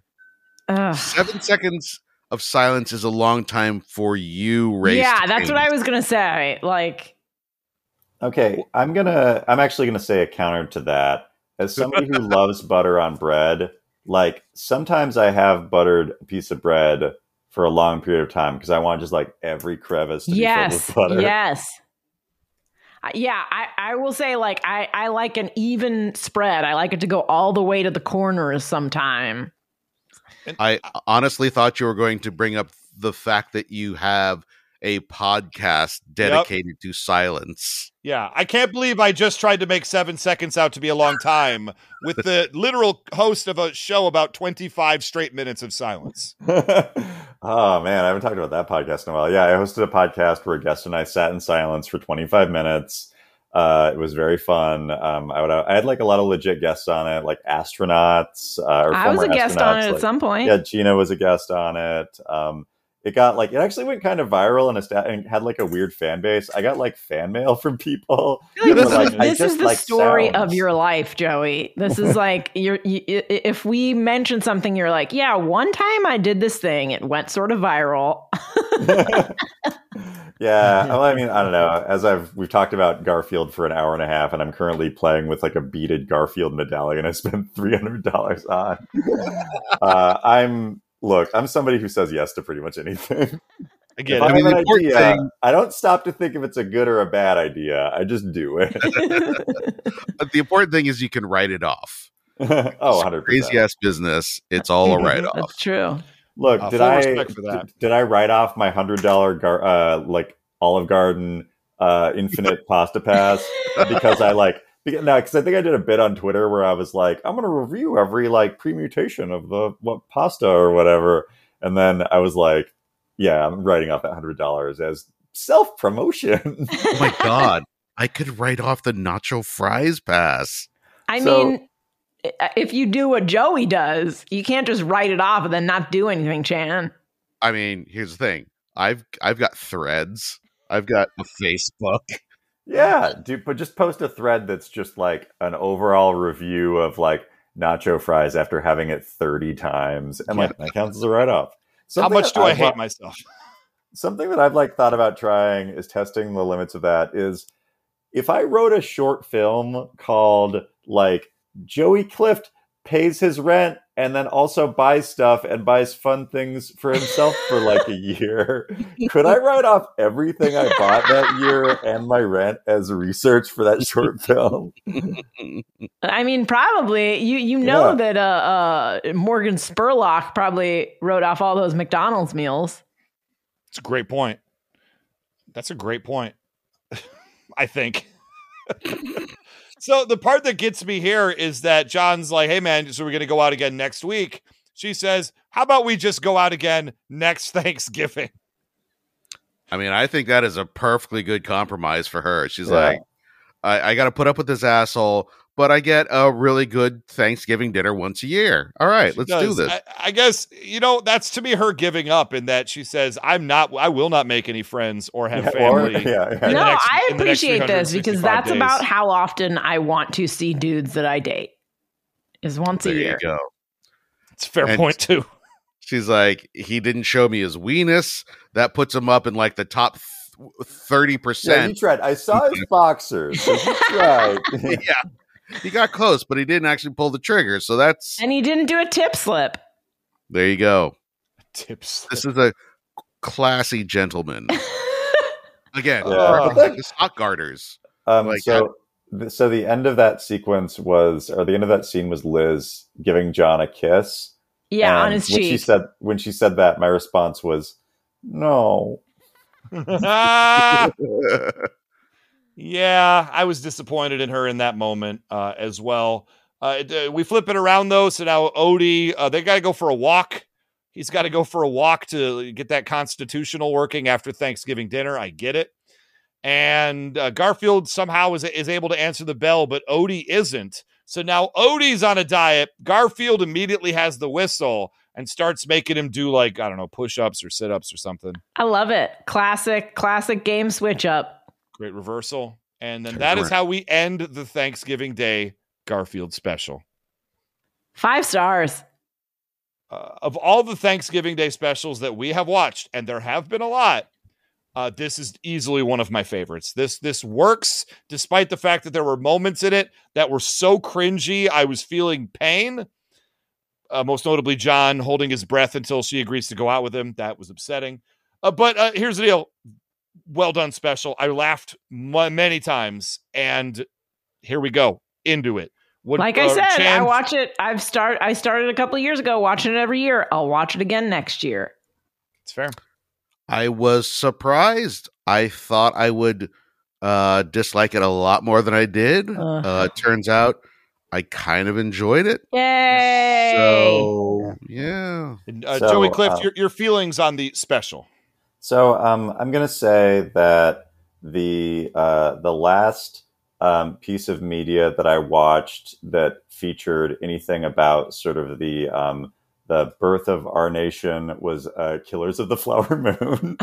7 seconds of silence is a long time for you, Ray. Yeah, that's what I was gonna say. Like, Okay, I'm actually gonna say a counter to that. As somebody who loves butter on bread, like sometimes I have buttered a piece of bread for a long period of time because I want just like every crevice to be filled with butter. Yes. Yeah, I will say like I like an even spread. I like it to go all the way to the corners sometime. I honestly thought you were going to bring up the fact that you have a podcast dedicated to silence. Yeah, I can't believe I just tried to make 7 seconds out to be a long time with the literal host of a show about 25 straight minutes of silence. Oh man, I haven't talked about that podcast in a while. Yeah, I hosted a podcast where a guest and I sat in silence for 25 minutes. It was very fun. I had like a lot of legit guests on it, like astronauts. I was a guest on it at some point. Yeah, Gina was a guest on it. It actually went kind of viral and had like a weird fan base. I got like fan mail from people. This is the story of your life, Joey. This is like if we mention something, you're like, yeah, one time I did this thing. It went sort of viral. Yeah, well, I mean, I don't know. We've talked about Garfield for an hour and a half, and I'm currently playing with like a beaded Garfield medallion I spent $300 on. I'm somebody who says yes to pretty much anything. Again, if I have an idea, I don't stop to think if it's a good or a bad idea. I just do it. But the important thing is you can write it off. Oh, 100%. Crazy ass business. It's all a write off. That's true. Look, full respect for that. did I write off my $100 like Olive Garden infinite pasta pass because because I think I did a bit on Twitter where I was like, I'm going to review every like permutation of what pasta or whatever, and then I was like, yeah, I'm writing off that $100 as self promotion. Oh my god, I could write off the nacho fries pass. I mean, if you do what Joey does, you can't just write it off and then not do anything, Chan. I mean, here's the thing. I've got Threads. I've got a Facebook. Yeah, dude, but just post a thread that's just like an overall review of like nacho fries after having it 30 times, and like that counts as a write off. How much do I hate myself? Something that I've like thought about trying is testing the limits of that. Is if I wrote a short film called like Joey Clift pays his rent and then also buys stuff and buys fun things for himself for like a year, could I write off everything I bought that year and my rent as research for that short film? I mean, probably. You know that Morgan Spurlock probably wrote off all those McDonald's meals. It's a great point. That's a great point. I think. So the part that gets me here is that John's like, hey, man, so we're going to go out again next week. She says, how about we just go out again next Thanksgiving? I mean, I think that is a perfectly good compromise for her. She's like, I got to put up with this asshole, but I get a really good Thanksgiving dinner once a year. All right, let's do this. I guess, that's to me her giving up in that she says, I will not make any friends or have family. I appreciate this because that's days. about how often I want to see dudes that I date is once a year. There you go. It's a fair point too. She's like, he didn't show me his weenus. That puts him up in like the top 30%. Yeah, you tried. I saw his boxers. So you tried. Yeah. He got close, but he didn't actually pull the trigger. So that's And he didn't do a tip slip. there. You go. Tips. This is a classy gentleman. Again, Yeah. like the sock garters. Like so the end of that sequence was, or the end of that scene was Liz giving John a kiss. Yeah, on And his when cheek. when she said that, my response was, no. Yeah, I was disappointed in her in that moment as well. We flip it around though, so now Odie, they got to go for a walk. He's got to go for a walk to get that constitutional working after Thanksgiving dinner. I get it. And Garfield somehow is able to answer the bell, but Odie isn't. So now Odie's on a diet. Garfield immediately has the whistle and starts making him do like, I don't know, push-ups or sit-ups or something. I love it. Classic game switch up. Great reversal. And then that is how we end the Thanksgiving Day Garfield special. 5 stars. Of all the Thanksgiving Day specials that we have watched, and there have been a lot, this is easily one of my favorites. This works despite the fact that there were moments in it that were so cringy. I was feeling pain. Most notably, John holding his breath until she agrees to go out with him. That was upsetting. But here's the deal. Well done special. I laughed many times, and here we go into it. Like I said, I watch it. I started a couple of years ago watching it every year. I'll watch it again next year. It's fair. I was surprised. I thought I would dislike it a lot more than I did. Turns out I kind of enjoyed it. Yay! So yeah. Joey Cliff, your feelings on the special. So I'm going to say that the last piece of media that I watched that featured anything about sort of the birth of our nation was Killers of the Flower Moon.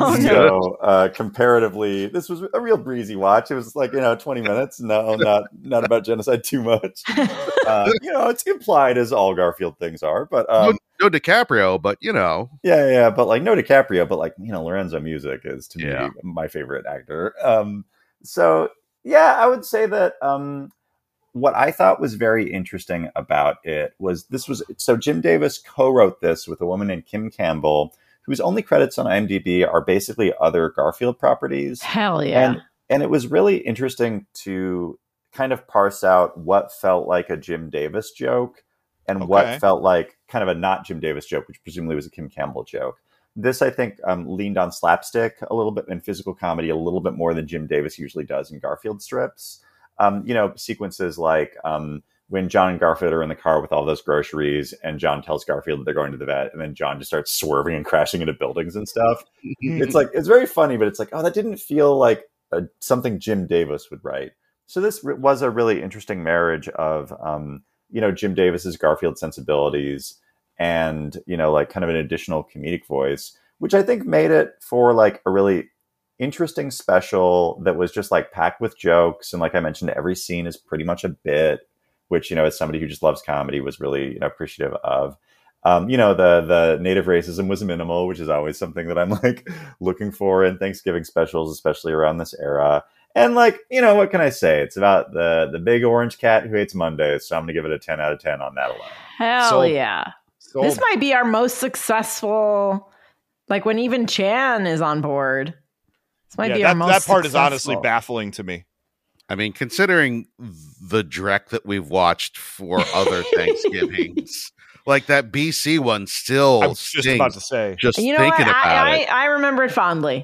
So comparatively, this was a real breezy watch. It was like 20 minutes. No, not about genocide too much. It's implied as all Garfield things are, but no DiCaprio, but yeah, but like no DiCaprio, but like Lorenzo Music is to me my favorite actor. So yeah, I would say that what I thought was very interesting about it was so Jim Davis co-wrote this with a woman named Kim Campbell, whose only credits on IMDb are basically other Garfield properties. Hell yeah. And it was really interesting to kind of parse out what felt like a Jim Davis joke and what felt like kind of a not Jim Davis joke, which presumably was a Kim Campbell joke. This, I think, leaned on slapstick a little bit and physical comedy a little bit more than Jim Davis usually does in Garfield strips. Sequences like when John and Garfield are in the car with all those groceries and John tells Garfield that they're going to the vet and then John just starts swerving and crashing into buildings and stuff. It's very funny, but it's like, oh, that didn't feel like something Jim Davis would write. So this was a really interesting marriage of, Jim Davis's Garfield sensibilities and, like kind of an additional comedic voice, which I think made it for like a really interesting special that was just like packed with jokes. And like I mentioned, every scene is pretty much a bit, which, as somebody who just loves comedy was really appreciative of. The native racism was minimal, which is always something that I'm like looking for in Thanksgiving specials, especially around this era. And like, what can I say? It's about the big orange cat who hates Mondays. So I'm going to give it a 10 out of 10 on that alone. Hell yeah. This might be our most successful, like when even Chan is on board. This might be our most that part successful. is honestly baffling to me. I mean, considering the dreck that we've watched for other Thanksgivings, like that BC one still I was just about to say. Just thinking about it. I remember it fondly.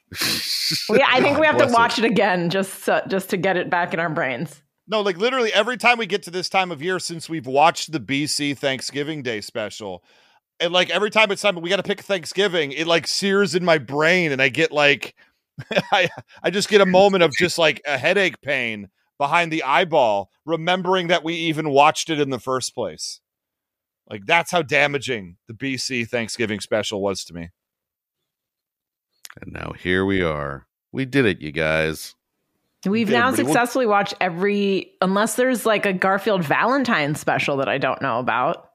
I think we have to watch it again just to get it back in our brains. No, like literally every time we get to this time of year since we've watched the BC Thanksgiving Day special, and like every time it's time we got to pick Thanksgiving, it like sears in my brain and I get like I just get a moment of just like a headache pain behind the eyeball, remembering that we even watched it in the first place. Like that's how damaging the BC Thanksgiving special was to me. And now here we are. We did it, you guys. We've now successfully watched unless there's like a Garfield Valentine special that I don't know about.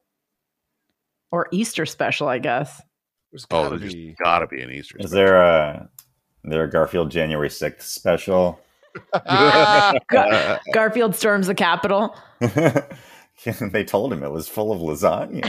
Or Easter special, I guess. There's gotta be an Easter special. Is there a Garfield January 6th special? Garfield storms the Capitol. They told him it was full of lasagna.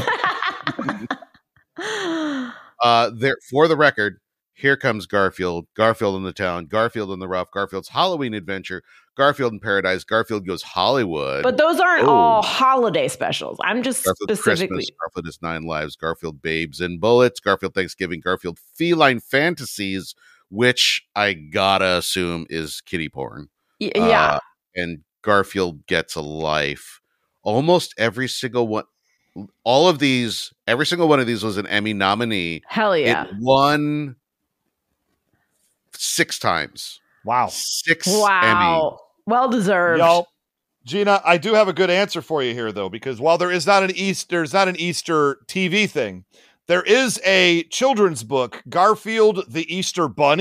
There, for the record, here comes Garfield. Garfield in the Town. Garfield in the Rough. Garfield's Halloween Adventure. Garfield in Paradise. Garfield Goes Hollywood. But those aren't all holiday specials. I'm just Garfield specifically. Christmas. Garfield Is 9 Lives. Garfield Babes and Bullets. Garfield Thanksgiving. Garfield Feline Fantasies, which I gotta assume is kitty porn. Yeah. And Garfield Gets a Life. Almost every single one. All of these, every single one of these was an Emmy nominee. Hell yeah. It won 6 times. Wow. 6 Wow. Emmy. Well deserved. Yo, Gina, I do have a good answer for you here, though, because while there's not an Easter TV thing, there is a children's book, Garfield the Easter Bunny, ?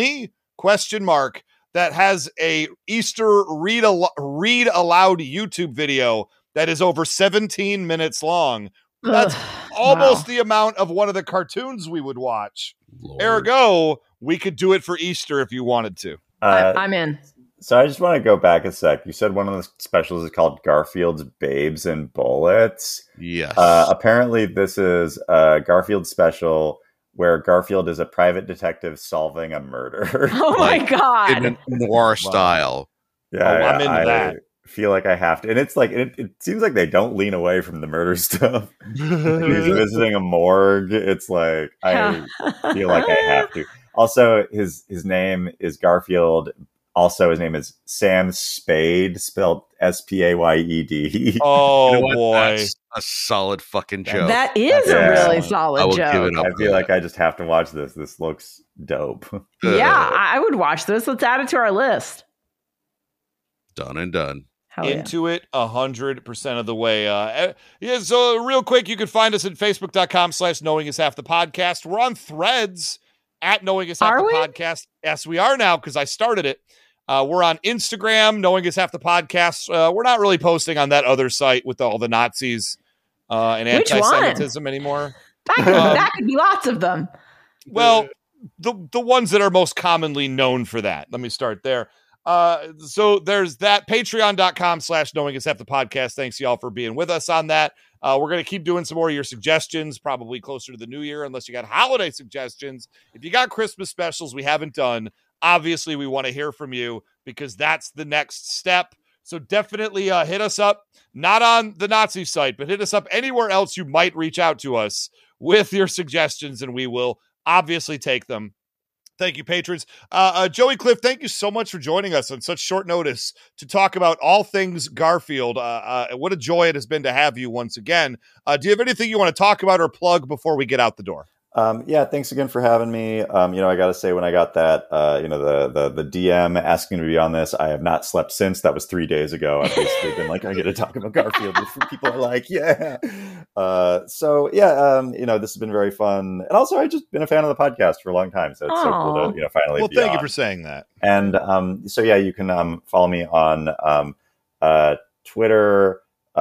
That has a Easter read aloud YouTube video that is over 17 minutes long. That's almost the amount of one of the cartoons we would watch. Lord. Ergo, we could do it for Easter if you wanted to. I'm in. So I just want to go back a sec. You said one of the specials is called Garfield's Babes and Bullets. Yes. Apparently, this is a Garfield special where Garfield is a private detective solving a murder. Oh my God. In a noir style. Yeah, I'm into that. Feel like I have to. And it's like, it seems like they don't lean away from the murder stuff. He's visiting a morgue. It's like, I feel like I have to. Also, his name is Garfield. Also, his name is Sam Spade, spelled Spayed. Oh, You know what? boy. That's a solid fucking joke. That is Yeah. a really I solid will give joke. it up. I feel like I just have to watch this. This looks dope. Yeah, I would watch this. Let's add it to our list. Done and done. Hell yeah. Into it 100% of the way. Yeah, so real quick, you can find us at facebook.com/knowing is half the podcast. We're on Threads at knowing is half Are the we? podcast. Yes, we are now because I started it. We're on Instagram, knowing is half the podcast. We're not really posting on that other site with all the Nazis and Which one? anti-Semitism anymore. That could be lots of them. Well, the ones that are most commonly known for that. Let me start there. So there's that. Patreon.com/knowing is half the podcast. Thanks y'all for being with us on that. We're going to keep doing some more of your suggestions, probably closer to the new year, unless you got holiday suggestions. If you got Christmas specials we haven't done, obviously we want to hear from you because that's the next step. So definitely hit us up, not on the Nazi site, but hit us up anywhere else you might reach out to us with your suggestions, and we will obviously take them. Thank you, patrons. Joey Cliff, thank you so much for joining us on such short notice to talk about all things Garfield. What a joy it has been to have you once again. Do you have anything you want to talk about or plug before we get out the door? Yeah, thanks again for having me. I got to say, when I got that, the DM asking to be on this, I have not slept since. That was 3 days ago. I've basically been like, I get to talk about Garfield with people I like. Yeah. This has been very fun. And also, I've just been a fan of the podcast for a long time. So it's so cool to, finally be thank on. you for saying that. And you can follow me on Twitter,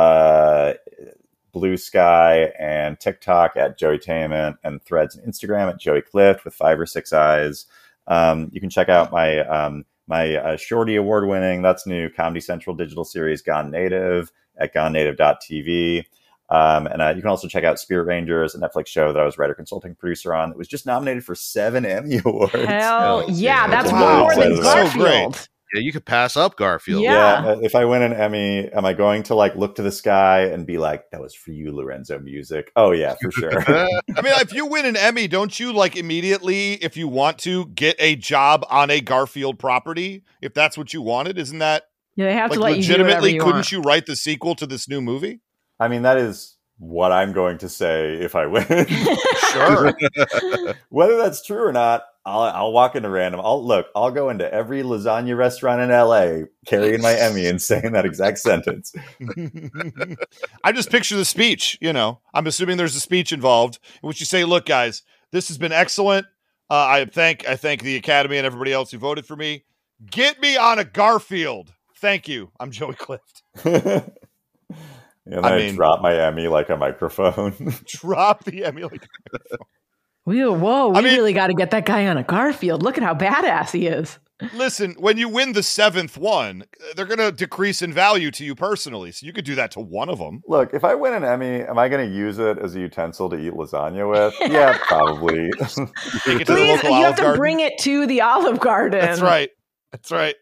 Blue Sky, and TikTok at Joey Tainment, and Threads and Instagram at Joey Clift with 5 or 6 eyes. You can check out my Shorty award-winning, that's new, Comedy Central digital series Gone Native at gonenative.tv. And you can also check out Spirit Rangers, a Netflix show that I was writer, consulting, producer on that was just nominated for 7 Emmy Awards. Hell yeah, that's Wow. more than So Garfield. Yeah, you could pass up Garfield. Yeah. If I win an Emmy, am I going to look to the sky and be like, that was for you, Lorenzo Music? Oh yeah, for sure. I mean, if you win an Emmy, don't you immediately, if you want to, get a job on a Garfield property? If that's what you wanted, isn't that Yeah, they have to let you do whatever legitimately? you Couldn't want. you write the sequel to this new movie? I mean, that is what I'm going to say if I win. Sure. Whether that's true or not, I'll walk into random. I'll go into every lasagna restaurant in LA carrying my Emmy and saying that exact sentence. I just picture the speech, I'm assuming there's a speech involved in which you say, look, guys, this has been excellent. I thank the Academy and everybody else who voted for me. Get me on a Garfield. Thank you. I'm Joey Clift. And I drop my Emmy like a microphone. Drop the Emmy like a microphone. We really got to get that guy on a Garfield. Look at how badass he is. Listen, when you win the 7th one, they're going to decrease in value to you personally. So you could do that to one of them. Look, if I win an Emmy, am I going to use it as a utensil to eat lasagna with? Yeah, probably. Take it to the Please, local you Olive have to Garden. bring it to the Olive Garden. That's right. That's right.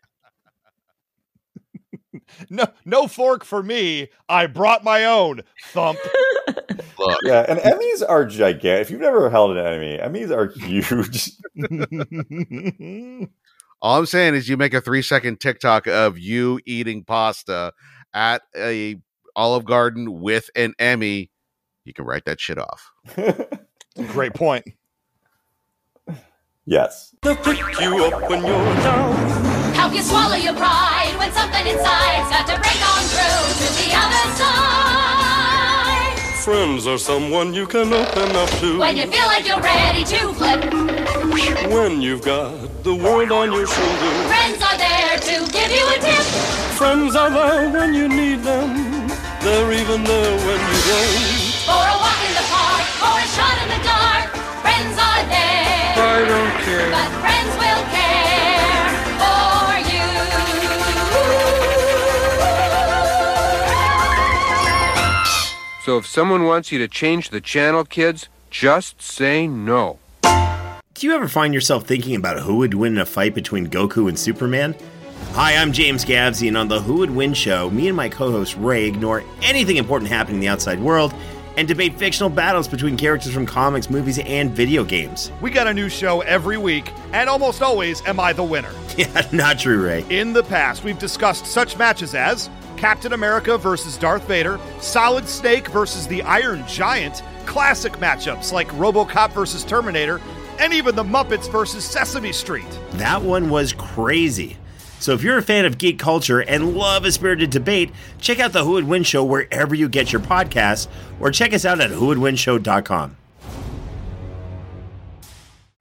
No fork for me. I brought my own. Thump. Look, Yeah, and Emmys are gigantic. If you've never held an Emmy, Emmys are huge. all I'm saying is you make a 3-second TikTok of you eating pasta at a Olive Garden with an Emmy. You can write that shit off. Great point. Yes. They'll pick you up when you're down. Help you swallow your pride when something inside's got to break on through to the other side. Friends are someone you can open up to. When you feel like you're ready to flip, When you've got the world on your shoulders. friends are there to give you a tip. Friends are there when you need them. They're even there when you don't. For a walk in the park or a shot in the dark, friends are there. I don't care. But friends will care for you. So if someone wants you to change the channel, kids, just say no. Do you ever find yourself thinking about who would win in a fight between Goku and Superman? Hi, I'm James Gavsey, and on the Who Would Win show, me and my co-host Ray ignore anything important happening in the outside world and debate fictional battles between characters from comics, movies, and video games. We got a new show every week, and almost always am I the winner. Yeah, not true, Ray. In the past, we've discussed such matches as Captain America versus Darth Vader, Solid Snake versus the Iron Giant, classic matchups like RoboCop versus Terminator, and even the Muppets versus Sesame Street. That one was crazy. So if you're a fan of geek culture and love a spirited debate, check out the Who Would Win show wherever you get your podcasts, or check us out at whowouldwinshow.com.